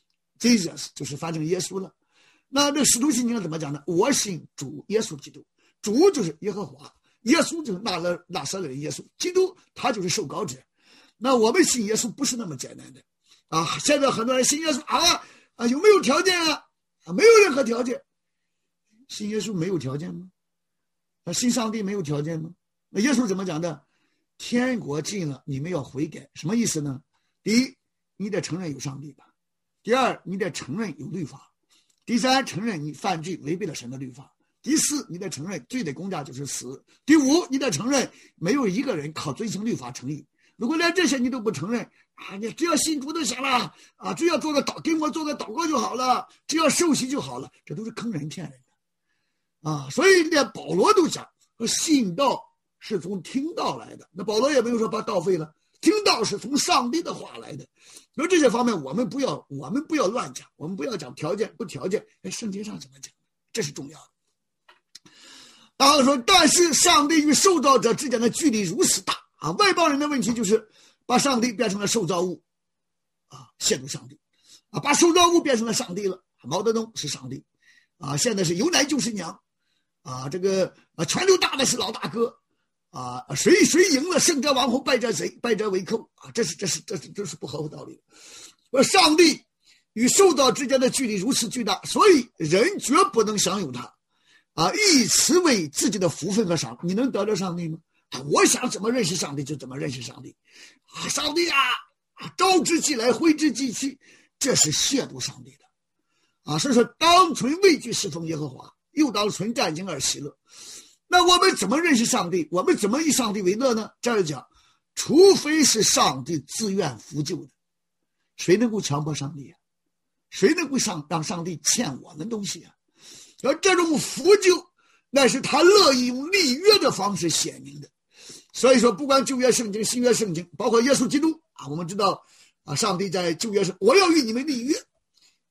Jesus， 就是翻成耶稣了。那这使徒信经怎么讲呢？我信主耶稣基督，主就是耶和华，耶稣就是纳勒纳撒勒人耶稣，基督他就是受膏者。那我们信耶稣不是那么简单的啊！现在很多人信耶稣啊啊，有没有条件啊？啊，没有任何条件。信耶稣没有条件吗？啊，信上帝没有条件吗？那耶稣怎么讲的？天国近了，你们要悔改。什么意思呢？第一，你得承认有上帝吧；第二，你得承认有律法；第三，承认你犯罪违背了神的律法；第四，你得承认罪的公价就是死；第五，你得承认没有一个人靠遵行律法成义。如果连这些你都不承认啊，你只要信主就行了啊，只要做个祷，给我做个祷告就好了，只要受洗就好了，这都是坑人骗人的啊！所以连保罗都讲，信道是从听道来的。那保罗也没有说把道废了，听道是从上帝的话来的。那这些方面我们不要，我们不要乱讲，我们不要讲条件不条件，哎，圣经上怎么讲？这是重要的。然后说，但是上帝与受造者之间的距离如此大啊！外邦人的问题就是把上帝变成了受造物啊，亵渎上帝啊，把受造物变成了上帝了。毛泽东是上帝啊，现在是有奶就是娘啊，这个啊拳头大的是老大哥啊，谁谁赢了，胜者王侯，败者贼，败者为寇啊，这是这是这是这是不合乎道理的。而上帝与受造之间的距离如此巨大，所以人绝不能享有它啊，以此为自己的福分和赏。你能得着上帝吗？啊，我想怎么认识上帝就怎么认识上帝啊！上帝啊，招之即来，挥之即去，这是亵渎上帝的啊！所以说，当存畏惧侍奉耶和华，又当存战兢而喜乐。那我们怎么认识上帝？我们怎么以上帝为乐呢？这样讲，除非是上帝自愿扶救的，谁能够强迫上帝啊？谁能够上让上帝欠我们东西啊？而这种扶救，那是他乐意用立约的方式显明的。所以说，不管旧约圣经、新约圣经，包括耶稣基督啊，我们知道啊，上帝在旧约上，我要与你们立约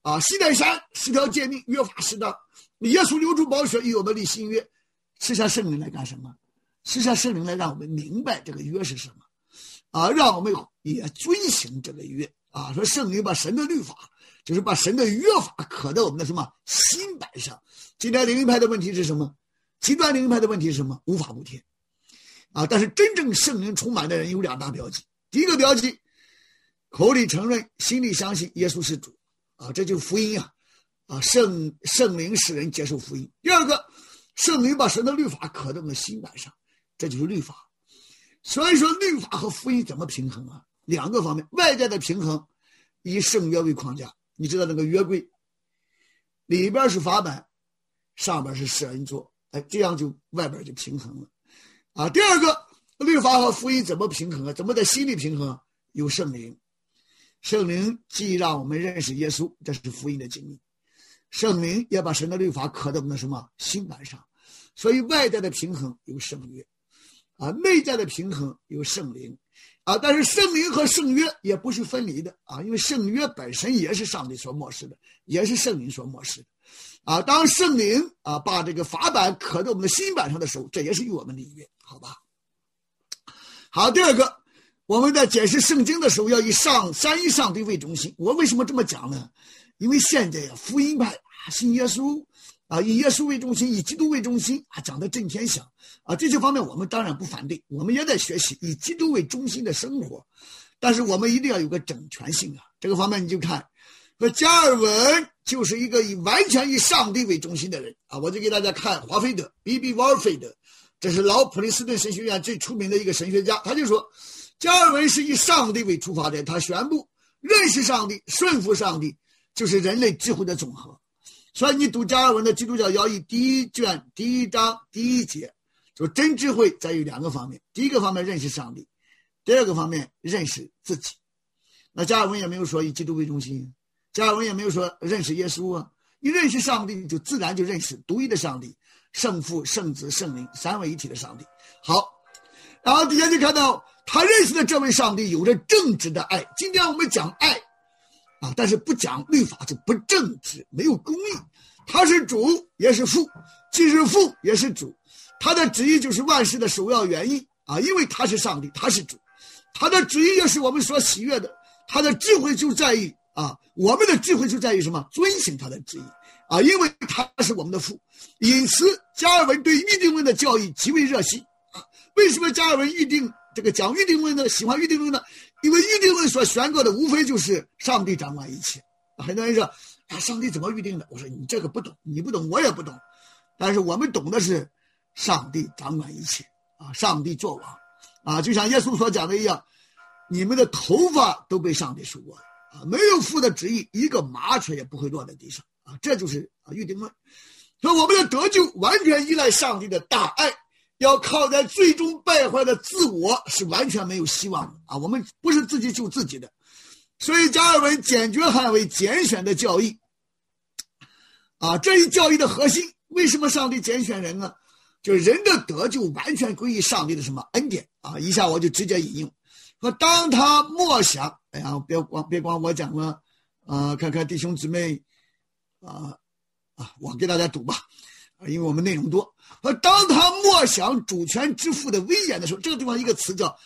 啊，西奈山十条诫命，约法适当。耶稣流出宝血与我们立新约，赐下圣灵来干什么？赐下圣灵来让我们明白这个约是什么啊，让我们也遵行这个约啊。说圣灵把神的律法，就是把神的约法刻在我们的什么心板上。今天灵恩派的问题是什么？极端灵恩派的问题是什么？无法无天啊。但是真正圣灵充满的人有两大标记，第一个标记，口里承认，心里相信耶稣是主啊，这就是福音啊。啊，圣圣灵使人接受福音。第二个，圣灵把神的律法刻在我们的心板上，这就是律法。所以说，律法和福音怎么平衡啊？两个方面，外在的平衡以圣约为框架，你知道那个约柜里边是法版，上边是施恩座，哎，这样就外边就平衡了啊。第二个，律法和福音怎么平衡啊？怎么在心里平衡啊？有圣灵，圣灵既让我们认识耶稣，这是福音的经历。圣灵也把神的律法刻在我们的什么心板上，所以外在的平衡有圣约啊，内在的平衡有圣灵啊。但是圣灵和圣约也不是分离的啊，因为圣约本身也是上帝所漠视的，也是圣灵所漠视的啊。当圣灵啊把这个法版刻在我们的心板上的时候，这也是与我们立约，好吧？好，第二个，我们在解释圣经的时候要以上三一上帝为中心。我为什么这么讲呢？因为现在呀，福音派啊，信耶稣啊，以耶稣为中心，以基督为中心啊，讲的震天响啊，这些方面我们当然不反对，我们也在学习以基督为中心的生活，但是我们一定要有个整全性啊。这个方面你就看，说加尔文就是一个以完全以上帝为中心的人啊。我就给大家看华菲德 B B 沃尔菲德，这是老普林斯顿神学院最出名的一个神学家，他就说加尔文是以上帝为出发点，他宣布认识上帝，顺服上帝就是人类智慧的总和。所以你读加尔文的《基督教要义》第一卷第一章第一节，就真智慧在于两个方面，第一个方面认识上帝，第二个方面认识自己。那加尔文也没有说以基督为中心，加尔文也没有说认识耶稣啊。一认识上帝，就自然就认识独一的上帝，圣父、圣子、圣灵三位一体的上帝。好，然后底下就看到他认识的这位上帝有着正直的爱。今天我们讲爱啊，但是不讲律法就不正直，没有公义。他是主也是父，既是父也是主，他的旨意就是万事的首要原因啊，因为他是上帝，他是主，他的旨意也是我们所喜悦的。他的智慧就在于啊，我们的智慧就在于什么？遵行他的旨意啊，因为他是我们的父。因此加尔文对预定论的教义极为热心啊。为什么加尔文预定这个讲预定论呢？喜欢预定论呢？因为预定论所宣告的无非就是上帝掌管一切。很多人说啊，上帝怎么预定的？我说你这个不懂，你不懂我也不懂，但是我们懂的是上帝掌管一切啊，上帝作王啊，就像耶稣所讲的一样，你们的头发都被上帝数过了啊，没有父的旨意，一个麻雀也不会落在地上啊，这就是啊预定论。所以我们的得救完全依赖上帝的大爱，要靠在最终败坏的自我是完全没有希望的啊！我们不是自己救自己的，所以加尔文坚决捍卫拣选的教义啊！这一教义的核心，为什么上帝拣选人呢？就是人的得救完全归于上帝的什么恩典啊！以下我就直接引用，说当他默想，哎呀，别光别光我讲了啊，看看弟兄姊妹啊啊，我给大家读吧。因为我们内容多，而当他默想主权之父的威严的时候，这个地方一个词叫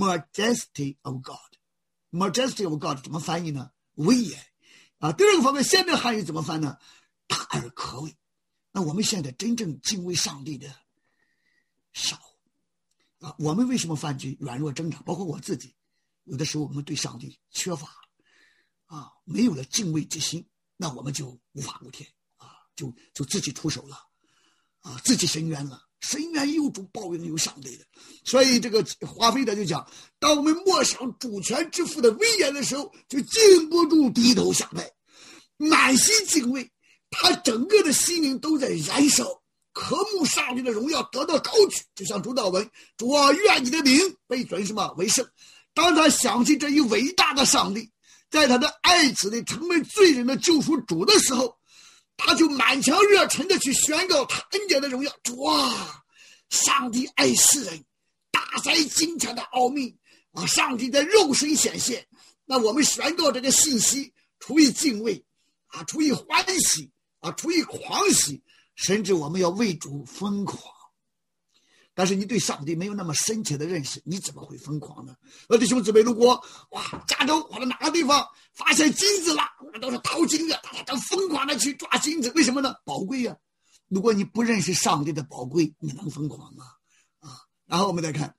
majesty of God。majesty of God 怎么翻译呢？威严啊。第二个方面，现在汉语怎么翻呢？大而可畏。那我们现在真正敬畏上帝的少啊。我们为什么犯罪软弱挣扎？包括我自己，有的时候我们对上帝缺乏啊，没有了敬畏之心，那我们就无法无天啊，就就自己出手了。啊，自己伸冤了，伸冤有主，报应有上帝的。所以这个华菲德就讲，当我们默想主权之父的威严的时候，就禁不住低头下拜，满心敬畏，他整个的心灵都在燃烧，渴慕上帝的荣耀得到高举。就像主祷文，主啊，愿你的名被尊什么为圣。当他想起这一伟大的上帝在他的爱子里成为罪人的救赎主的时候，他就满腔热忱的去宣告他恩典的荣耀。主啊，上帝爱世人，大哉惊天的奥秘啊！上帝在肉身显现，那我们宣告这个信息出于敬畏啊，出于欢喜啊，出于狂喜，甚至我们要为主疯狂。但是你对上帝没有那么深切的认识，你怎么会疯狂呢？我弟兄姊妹，如果哇，加州或者哪个地方发现金子了，那都是淘金的，大家都疯狂的去抓金子，为什么呢？宝贵呀、啊！如果你不认识上帝的宝贵，你能疯狂吗？啊！然后我们再看，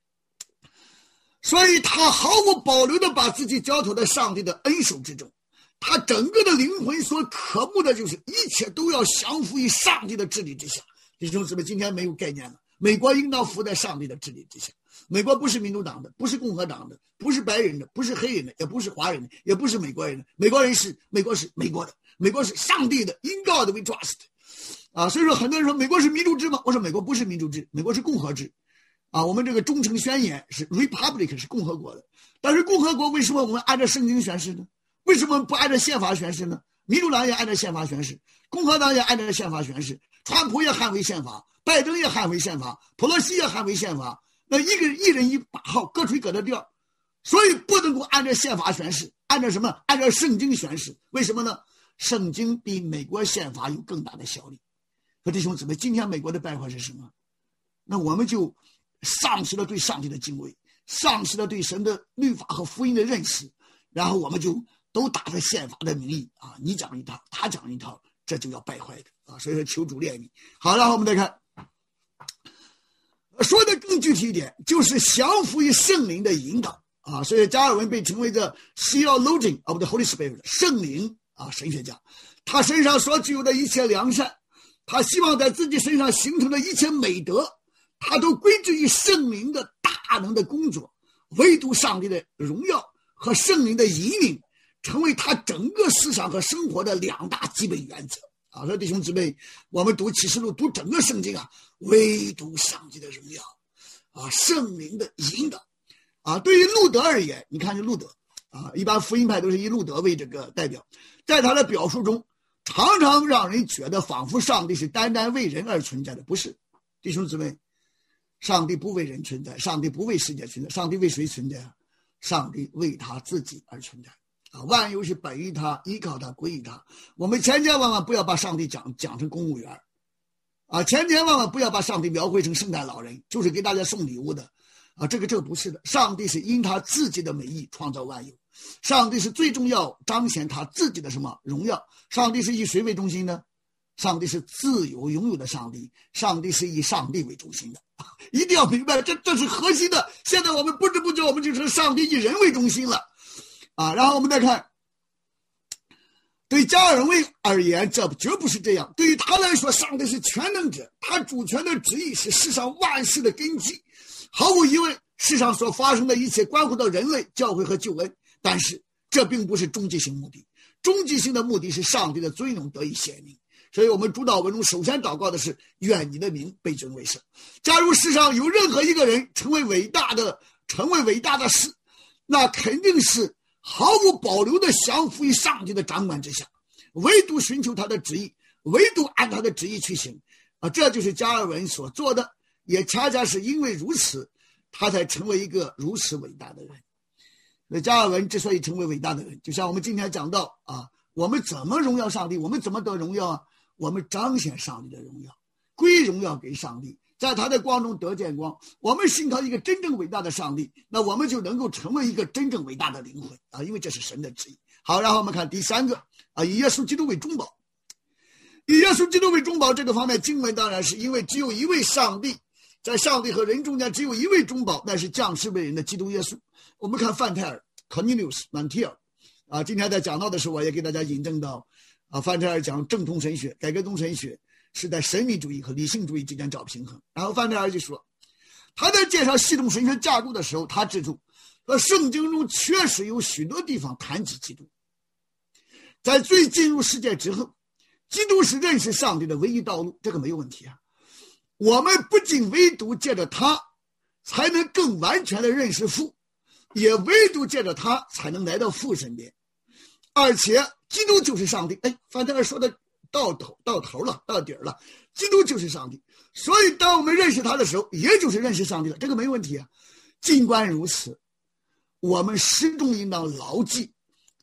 所以他毫无保留的把自己交托在上帝的恩手之中，他整个的灵魂所渴慕的就是一切都要降服于上帝的治理之下。弟兄姊妹，今天没有概念了。美国应当服在上帝的治理之下。美国不是民主党的，不是共和党的，不是白人的，不是黑人的，也不是华人的，也不是美国人的。美国人是美国是美国的，美国是上帝的 ，In God we trust。啊，所以说很多人说美国是民主制吗？我说美国不是民主制，美国是共和制。啊，我们这个忠诚宣言是 Republic 是共和国的，但是共和国为什么我们按照圣经宣誓呢？为什么不按照宪法宣誓呢？民主党也按照宪法宣誓，共和党也按照宪法宣誓，川普也捍卫宪法。拜登也捍卫宪法，普洛西也捍卫宪法，那一个一人一把号，各吹各的调，所以不能够按照宪法宣誓，按照什么？按照圣经宣誓。为什么呢？圣经比美国宪法有更大的效力。和弟兄姊妹，今天美国的败坏是什么？那我们就丧失了对上帝的敬畏，丧失了对神的律法和福音的认识，然后我们就都打着宪法的名义啊，你讲一套，他讲一套，这就要败坏的啊。所以说求主怜悯。好，然后我们再看。说的更具体一点，就是降服于圣灵的引导啊，所以加尔文被称为的 theologian of the Holy Spirit 圣灵啊神学家，他身上所具有的一切良善，他希望在自己身上形成的一切美德，他都归之于圣灵的大能的工作，唯独上帝的荣耀和圣灵的引领，成为他整个思想和生活的两大基本原则。啊，说弟兄姊妹，我们读启示录，读整个圣经啊，唯独上帝的荣耀，啊，圣灵的引导，啊，对于路德而言，你看这路德，啊，一般福音派都是以路德为这个代表，在他的表述中，常常让人觉得仿佛上帝是单单为人而存在的，不是，弟兄姊妹，上帝不为人存在，上帝不为世界存在，上帝为谁存在啊？上帝为他自己而存在。啊，万有是本于他，依靠他，归于他。我们千千万万不要把上帝讲讲成公务员，啊，千千万万不要把上帝描绘成圣诞老人，就是给大家送礼物的，啊，这个这个不是的。上帝是因他自己的美意创造万有，上帝是最重要彰显他自己的什么荣耀？上帝是以谁为中心呢？上帝是自由拥有的上帝，上帝是以上帝为中心的，一定要明白，这这是核心的。现在我们不知不觉我们就成上帝以人为中心了。啊，然后我们再看，对加尔文而言，这绝不是这样。对于他来说，上帝是全能者，他主权的旨意是世上万事的根基。毫无疑问，世上所发生的一切关乎到人类、教会和救恩，但是这并不是终极性目的。终极性的目的是上帝的尊荣得以显明。所以我们主祷文中首先祷告的是愿你的名被尊为圣。假如世上有任何一个人成为伟大的成为伟大的事，那肯定是毫无保留的降服于上帝的掌管之下，唯独寻求他的旨意，唯独按他的旨意去行啊，这就是加尔文所做的，也恰恰是因为如此，他才成为一个如此伟大的人。那加尔文之所以成为伟大的人，就像我们今天讲到啊，我们怎么荣耀上帝？我们怎么得荣耀啊？我们彰显上帝的荣耀，归荣耀给上帝，在他的光中得见光。我们信靠一个真正伟大的上帝，那我们就能够成为一个真正伟大的灵魂啊！因为这是神的旨意。好，然后我们看第三个啊，以耶稣基督为中保。以耶稣基督为中保这个方面，经文当然是因为只有一位上帝，在上帝和人中间只有一位中保，那是降世为人的基督耶稣。我们看范泰尔 Cornelius Montiel 啊，今天在讲到的时候，我也给大家引证到啊，范泰尔讲正统神学、改革宗神学是在神秘主义和理性主义之间找平衡。然后范泰尔就说，他在介绍系统神学架构的时候，他指出说，圣经中确实有许多地方谈及基督。在最进入世界之后，基督是认识上帝的唯一道路，这个没有问题啊。我们不仅唯独借着他才能更完全的认识父，也唯独借着他才能来到父身边。而且基督就是上帝，哎，范特尔说的到头到头了，到底了，基督就是上帝。所以当我们认识他的时候，也就是认识上帝了，这个没问题啊。尽管如此，我们始终应当牢记，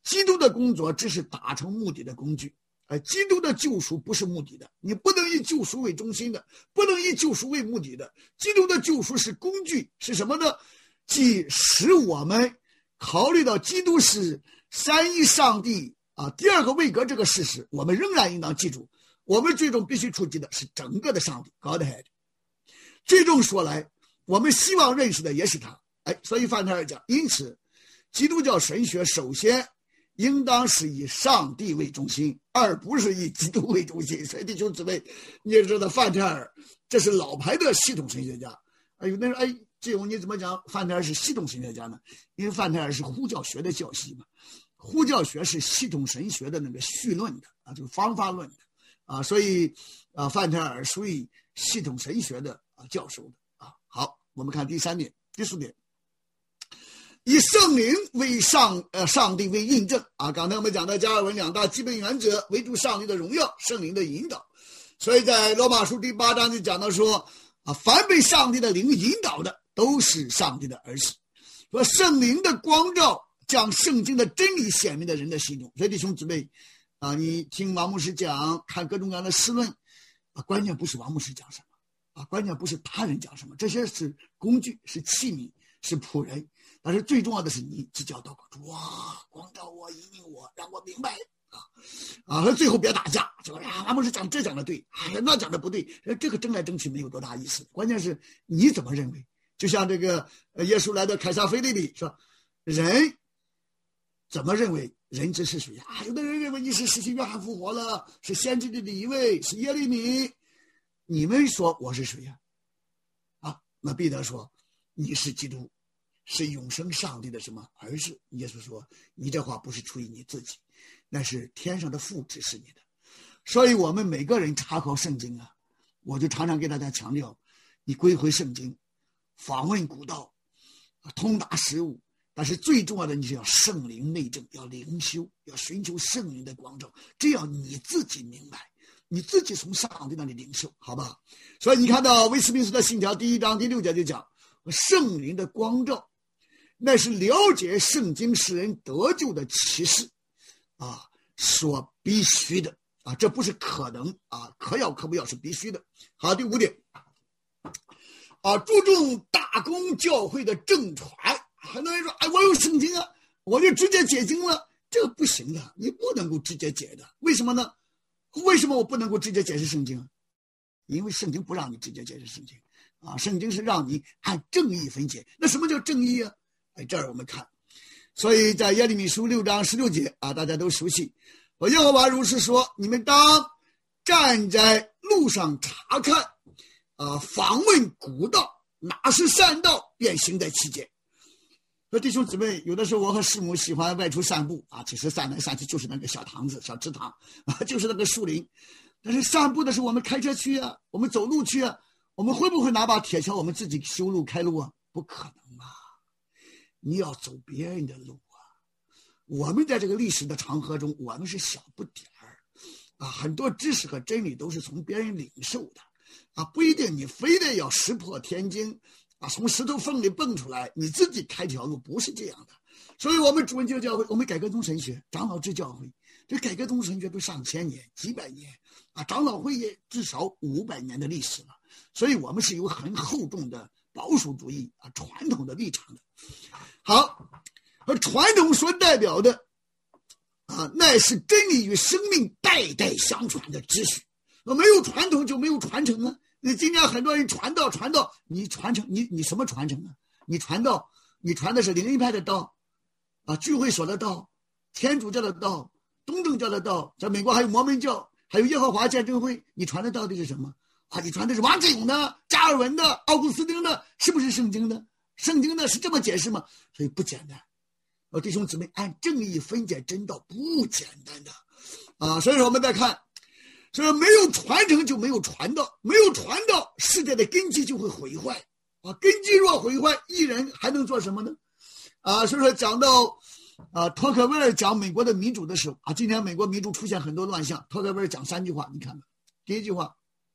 基督的工作只是达成目的的工具。哎，基督的救赎不是目的的，你不能以救赎为中心的，不能以救赎为目的的。基督的救赎是工具，是什么呢？即使我们考虑到基督是三一上帝啊，第二个位格这个事实，我们仍然应当记住，我们最终必须触及的是整个的上帝 Godhead。最终说来，我们希望认识的也是他。哎，所以范特尔讲，因此基督教神学首先应当是以上帝为中心，而不是以基督为中心。所以弟兄姊妹，你也知道范特尔这是老牌的系统神学家。哎，有的人哎，这种你怎么讲范特尔是系统神学家呢？因为范特尔是呼教学的教系嘛，呼教学是系统神学的那个绪论的啊，就是方法论的啊，所以啊，范特尔属于系统神学的啊教授的啊。好，我们看第三点、第四点。以圣灵为上呃上帝为印证啊，刚才我们讲的加尔文两大基本原则，唯独上帝的荣耀，圣灵的引导。所以在罗马书第八章就讲到说啊，凡被上帝的灵引导的，都是上帝的儿子。说圣灵的光照将圣经的真理显明在人的心中。所以弟兄姊妹啊，你听王牧师讲，看各种各样的诗论啊，关键不是王牧师讲什么啊，关键不是他人讲什么，这些是工具，是器皿，是仆人。但是最重要的是你只教祷告，哇，光照我，引领我，让我明白啊啊！和最后别打架，说啊，王牧师讲这讲的对，哎呀那讲的不对，这个争来争去没有多大意思。关键是你怎么认为？就像这个耶稣来到凯撒腓利比说，人怎么认为人之是谁啊？有的人认为你是施洗约翰复活了，是先知的第一位，是耶利米，你们说我是谁呀？啊，那彼得说你是基督。是永生上帝的什么儿子？耶稣说你这话不是出于你自己，那是天上的父指示你的。所以我们每个人查考圣经啊，我就常常给大家强调，你归回圣经，访问古道，通达实务，但是最重要的你是要圣灵内证，要灵修，要寻求圣灵的光照，这样你自己明白，你自己从上帝那里领受，好吧？所以你看到威斯敏斯特信条第一章第六节就讲，圣灵的光照那是了解圣经使人得救的启示啊，所必须的啊，这不是可能啊，可要可不要是必须的。好，第五点啊，注重大公教会的正传。很多人说，哎，我有圣经啊，我就直接解经了，这个不行的，你不能够直接解的。为什么呢？为什么我不能够直接解释圣经？因为圣经不让你直接解释圣经啊，圣经是让你按正义分解。那什么叫正义啊？哎，这儿我们看，所以在耶利米书六章十六节啊，大家都熟悉。我耶和华如是说：你们当站在路上查看，啊，访问古道，哪是善道，便行在其间。说弟兄姊妹，有的时候我和师母喜欢外出散步啊，其实散来散去就是那个小堂子、小池塘啊，就是那个树林。但是散步的时候，我们开车去啊，我们走路去啊，我们会不会拿把铁锹我们自己修路开路啊？不可能啊！你要走别人的路啊！我们在这个历史的长河中，我们是小不点儿啊，很多知识和真理都是从别人领受的啊，不一定你非得要石破天惊啊，从石头缝里蹦出来，你自己开条路，不是这样的。所以我们主恩基督教会，我们改革宗神学长老制教会，这改革宗神学都上千年、几百年啊，长老会也至少五百年的历史了，所以我们是有很厚重的保守主义啊传统的立场的。好，而传统所代表的啊，那是真理与生命代代相传的秩序。没有传统就没有传承啊！你今天很多人传道传道，你传承你你什么传承啊？你传道，你传的是灵恩派的道啊，聚会所的道，天主教的道，东正教的道，在美国还有摩门教，还有耶和华见证会，你传的到底是什么啊？你传的是王志勇的、加尔文的、奥古斯丁的，是不是圣经的？圣经的是这么解释吗？所以不简单。呃，弟兄姊妹，按正义分解真道不简单的啊！所以说我们再看，所以没有传承就没有传道，没有传道，世界的根基就会毁坏啊！根基若毁坏，一人还能做什么呢？啊，所以说讲到啊，托克维尔讲美国的民主的时候啊，今天美国民主出现很多乱象，托克维尔讲三句话，你看看，第一句话，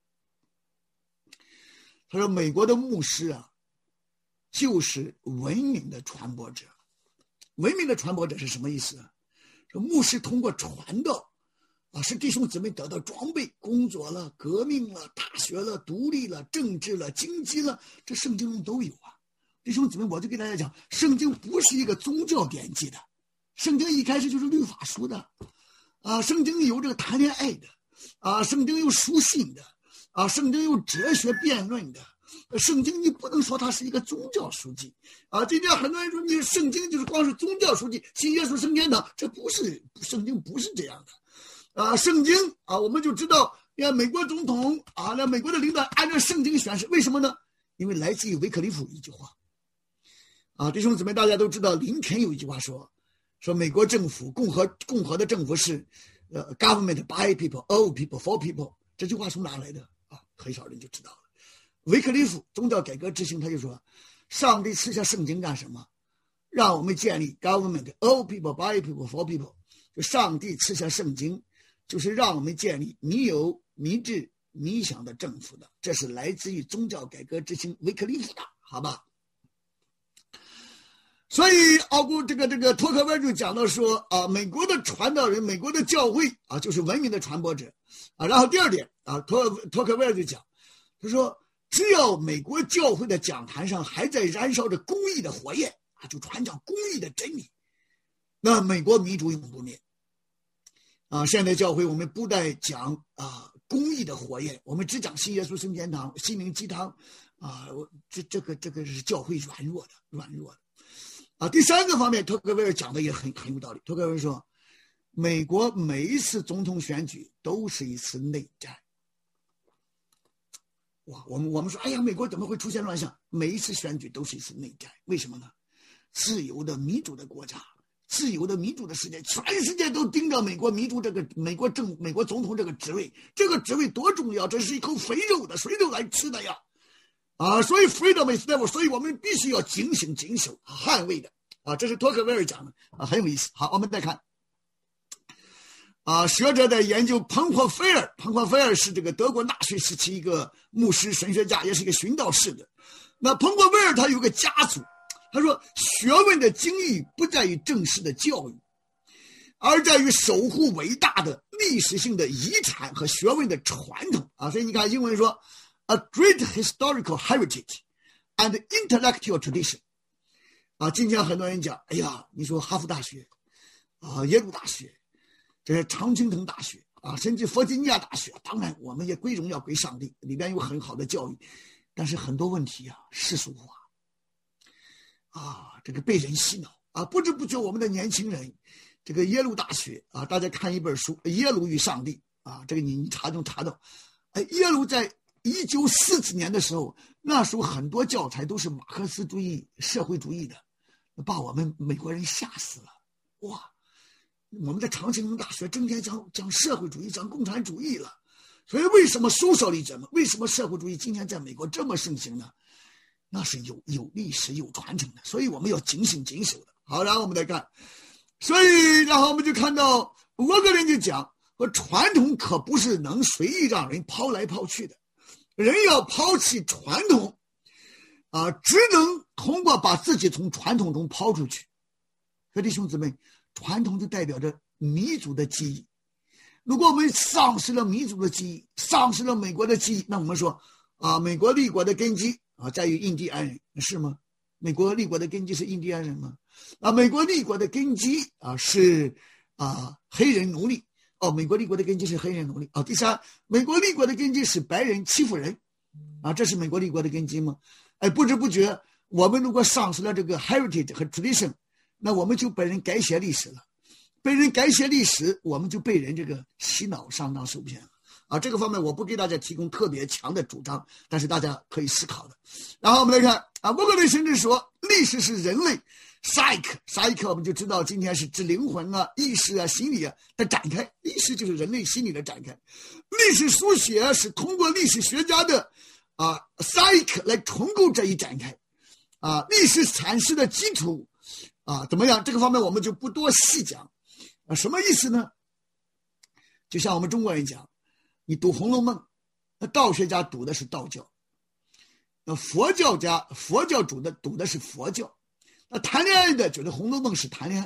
他说美国的牧师啊，就是文明的传播者。文明的传播者是什么意思啊？ 说牧师通过传道啊，使弟兄姊妹得到装备，工作了、革命了、大学了、独立了、政治了、经济了，这圣经中都有啊。弟兄姊妹，我就给大家讲，圣经不是一个宗教典籍的，圣经一开始就是律法书的啊，圣经有这个谈恋爱的啊，圣经有书信的啊，圣经有哲学辩论的，圣经你不能说它是一个宗教书籍啊。今天很多人说你圣经就是光是宗教书籍，信耶稣升天堂，这不是，圣经不是这样的啊。圣经啊，我们就知道，呀，美国总统啊，那美国的领导按照圣经宣誓，为什么呢？因为来自于维克利夫一句话啊。弟兄姊妹，大家都知道，林肯有一句话说，说美国政府共和共和的政府是呃 government by people, all people, for people， 这句话从哪来的啊？很少人就知道了。维克利夫宗教改革之行，他就说，上帝赐下圣经干什么？让我们建立 government, all people, by people, for people。就上帝赐下圣经，就是让我们建立民有、民治、民享的政府的。这是来自于宗教改革之行维克利夫的，好吧？所以奥古这个这个托克维尔就讲到说啊，美国的传道人，美国的教会啊，就是文明的传播者啊。然后第二点啊，托托克维尔就讲，他说，只要美国教会的讲坛上还在燃烧着公义的火焰啊，就传讲公义的真理，那美国民主永不灭啊。现在教会我们不再讲啊公义的火焰，我们只讲信耶稣升天堂、心灵鸡汤啊，这这个这个是教会软弱的，软弱的。啊，第三个方面，托克维尔讲的也很很有道理。托克维尔说，美国每一次总统选举都是一次内战。哇，我们我们说，哎呀，美国怎么会出现乱象？每一次选举都是一次内战，为什么呢？自由的民主的国家，自由的民主的世界，全世界都盯着美国民主这个美国政美国总统这个职位，这个职位多重要，这是一口肥肉的，谁都来吃的呀。啊，所以 freedom is never， 所以我们必须要警醒警守，捍卫的啊，这是托克维尔讲的啊，很有意思。好，我们再看啊，学者在研究彭霍菲尔，彭霍菲尔是这个德国纳粹时期一个牧师、神学家，也是一个殉道士的。那彭霍菲尔他有个家族，他说学问的精义不在于正式的教育，而在于守护伟大的历史性的遗产和学问的传统啊。所以你看英文说A great historical heritage and intellectual tradition 啊，今天很多人讲，哎呀，你说哈佛大学啊，耶鲁大学，这是常青藤大学啊，甚至弗吉尼亚大学，当然我们也归荣耀归上帝，里边有很好的教育，但是很多问题啊世俗化啊，这个被人洗脑啊，不知不觉我们的年轻人，这个耶鲁大学啊，大家看一本书《耶鲁与上帝》啊，这个你你查能查到，哎，耶鲁在一九四几年的时候，那时候很多教材都是马克思主义、社会主义的，把我们美国人吓死了。哇，我们在常青藤大学整天讲讲社会主义、讲共产主义了。所以为什么socialism，为什么社会主义今天在美国这么盛行呢？那是有有历史、有传承的，所以我们要警醒警守的。好，然后我们再看，所以然后我们就看到俄国人就讲，说传统可不是能随意让人抛来抛去的。人要抛弃传统啊，只能通过把自己从传统中抛出去。所以弟兄姊妹，传统就代表着民族的记忆。如果我们丧失了民族的记忆，丧失了美国的记忆，那我们说啊，美国立国的根基啊在于印第安人，是吗？美国立国的根基是印第安人吗？啊，美国立国的根基啊是啊黑人奴隶。哦，美国立国的根基是黑人奴隶。哦，第三，美国立国的根基是白人欺负人，啊，这是美国立国的根基吗？哎，不知不觉，我们如果丧失了这个 heritage 和 tradition， 那我们就被人改写历史了。被人改写历史，我们就被人这个洗脑上当受骗了。啊，这个方面我不给大家提供特别强的主张，但是大家可以思考的。然后我们来看啊，沃格雷甚至说，历史是人类。psych psych 我们就知道今天是指灵魂啊、意识啊、心理啊的展开，历史就是人类心理的展开。历史书写是通过历史学家的啊 psych 来重构这一展开啊，历史阐释的基础啊怎么样？这个方面我们就不多细讲啊，什么意思呢？就像我们中国人讲，你读《红楼梦》，那道学家读的是道教，那佛教家佛教主的读的是佛教。那谈恋爱的觉得《红楼梦》是谈恋爱，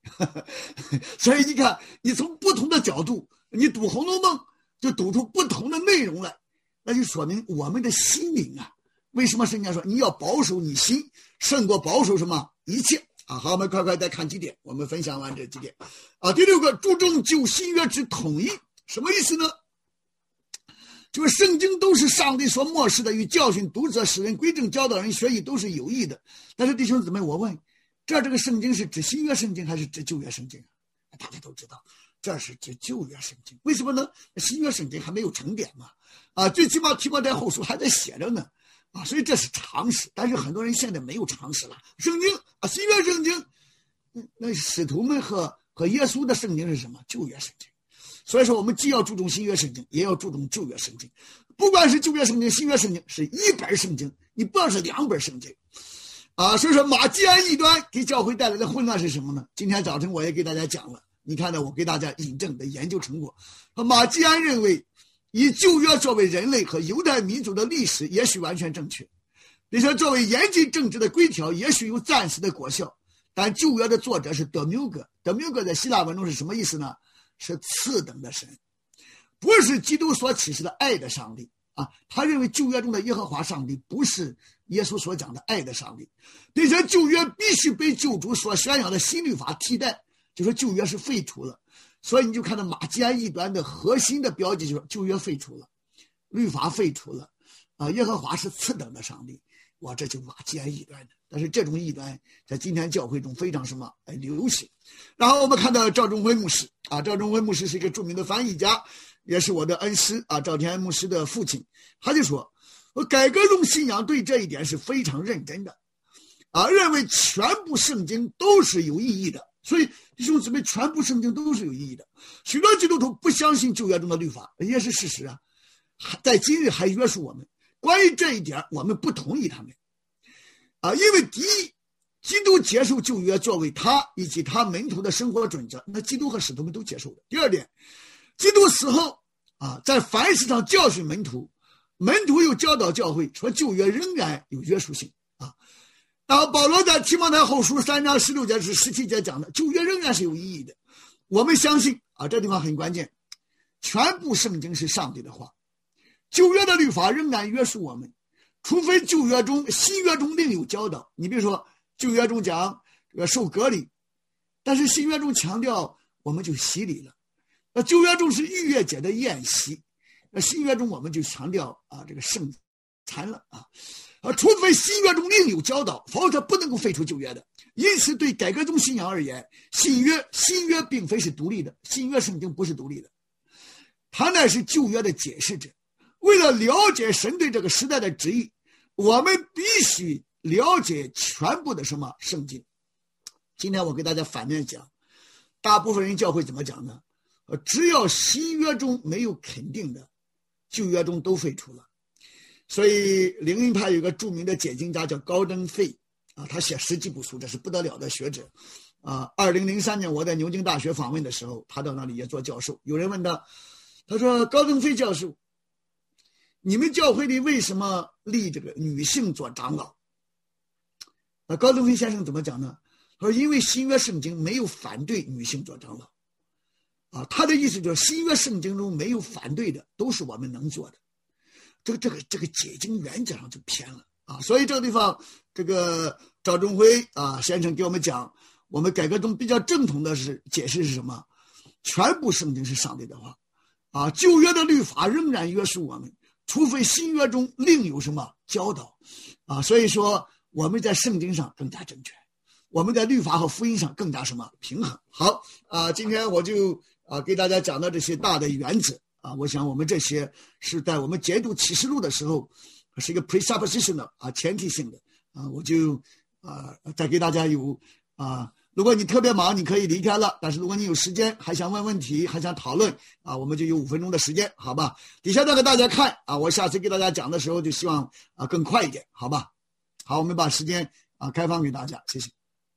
所以你看，你从不同的角度，你读《红楼梦》就读出不同的内容来，那就说明我们的心灵啊，为什么圣经说你要保守你心，胜过保守什么一切啊？好，我们快快再看几点，我们分享完这几点啊。第六个，注重旧新约之统一，什么意思呢？就是圣经都是上帝所漠视的，与教训读者、使人归正、教导人学艺都是有益的。但是弟兄姊妹，我问，这这个圣经是指新约圣经还是指旧约圣经？大家都知道，这是指旧约圣经。为什么呢？新约圣经还没有成典嘛，啊，最起码提摩太后书还在写着呢，啊，所以这是常识。但是很多人现在没有常识了。圣经啊，新约圣经，那使徒们和和耶稣的圣经是什么？旧约圣经。所以说，我们既要注重新约圣经，也要注重旧约圣经。不管是旧约圣经、新约圣经，是一本圣经，你不要是两本圣经，啊。所以说，马基安异端给教会带来的混乱是什么呢？今天早晨我也给大家讲了，你看到我给大家引证的研究成果。马基安认为，以旧约作为人类和犹太民族的历史，也许完全正确，并且作为严谨政治的规条，也许有暂时的果效。但旧约的作者是德缪格，德缪格在希腊文中是什么意思呢？是次等的神，不是基督所启示的爱的上帝啊！他认为旧约中的耶和华上帝不是耶稣所讲的爱的上帝，并且旧约必须被救主所宣扬的新律法替代，就说旧约是废除了。所以你就看到马基安异端的核心的标记就是旧约废除了，律法废除了，啊，耶和华是次等的上帝。哇，这就马基安异端的，但是这种异端在今天教会中非常什么哎流行。然后我们看到赵中辉牧师啊，赵中辉牧师是一个著名的翻译家，也是我的恩师啊，赵天安牧师的父亲。他就说，我改革中信仰对这一点是非常认真的啊，认为全部圣经都是有意义的。所以弟兄姊妹，全部圣经都是有意义的。许多基督徒不相信旧约中的律法，也是事实啊，在今日还约束我们。关于这一点，我们不同意他们啊，因为第一，基督接受旧约作为他以及他门徒的生活准则，那基督和使徒们都接受的。第二点，基督死后啊，在凡事上教训门徒，门徒又教导教会，说旧约仍然有约束性啊。然后保罗在提摩太后书三章十六节至十七节讲的，旧约仍然是有意义的。我们相信啊，这地方很关键，全部圣经是上帝的话。旧约的律法仍然约束我们，除非旧约中、新约中另有教导。你比如说，旧约中讲这个受割礼，但是新约中强调我们就洗礼了。那旧约中是逾越节的宴席，那新约中我们就强调啊这个圣餐了啊。啊，除非新约中另有教导，否则不能够废除旧约的。因此，对改革宗信仰而言，新约新约并非是独立的，新约圣经不是独立的，它乃是旧约的解释者。为了了解神对这个时代的旨意，我们必须了解全部的什么圣经。今天我给大家反面讲，大部分人教会怎么讲呢？只要新约中没有肯定的，旧约中都废除了。所以灵恩派有个著名的解经家叫高登费啊，他写十几部书，这是不得了的学者啊。二零零三年我在牛津大学访问的时候，他到那里也做教授。有人问他，他说高登费教授，你们教会里为什么立这个女性做长老？啊，高登费先生怎么讲呢？他说，因为新约圣经没有反对女性做长老，啊，他的意思就是新约圣经中没有反对的，都是我们能做的。这个这个这个解经原则上就偏了啊！所以这个地方，这个赵中辉啊先生给我们讲，我们改革中比较正统的是解释是什么？全部圣经是上帝的话，啊，旧约的律法仍然约束我们。除非新约中另有什么教导啊，所以说我们在圣经上更加正确，我们在律法和福音上更加什么平衡。好啊，今天我就啊给大家讲到这些大的原则啊，我想我们这些是在我们解读启示录的时候是一个 presuppositional 啊前提性的啊，我就啊再给大家有啊。如果你特别忙，你可以离开了。但是如果你有时间，还想问问题，还想讨论啊，我们就有五分钟的时间，好吧？底下再给大家看啊，我下次给大家讲的时候，就希望啊更快一点，好吧？好，我们把时间啊开放给大家，谢谢。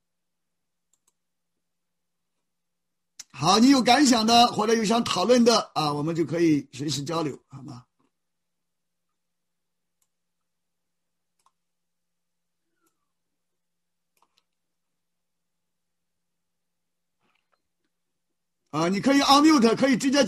好，你有感想的或者有想讨论的啊，我们就可以随时交流，好吗？ 啊，你可以 unmute，可以直接讲。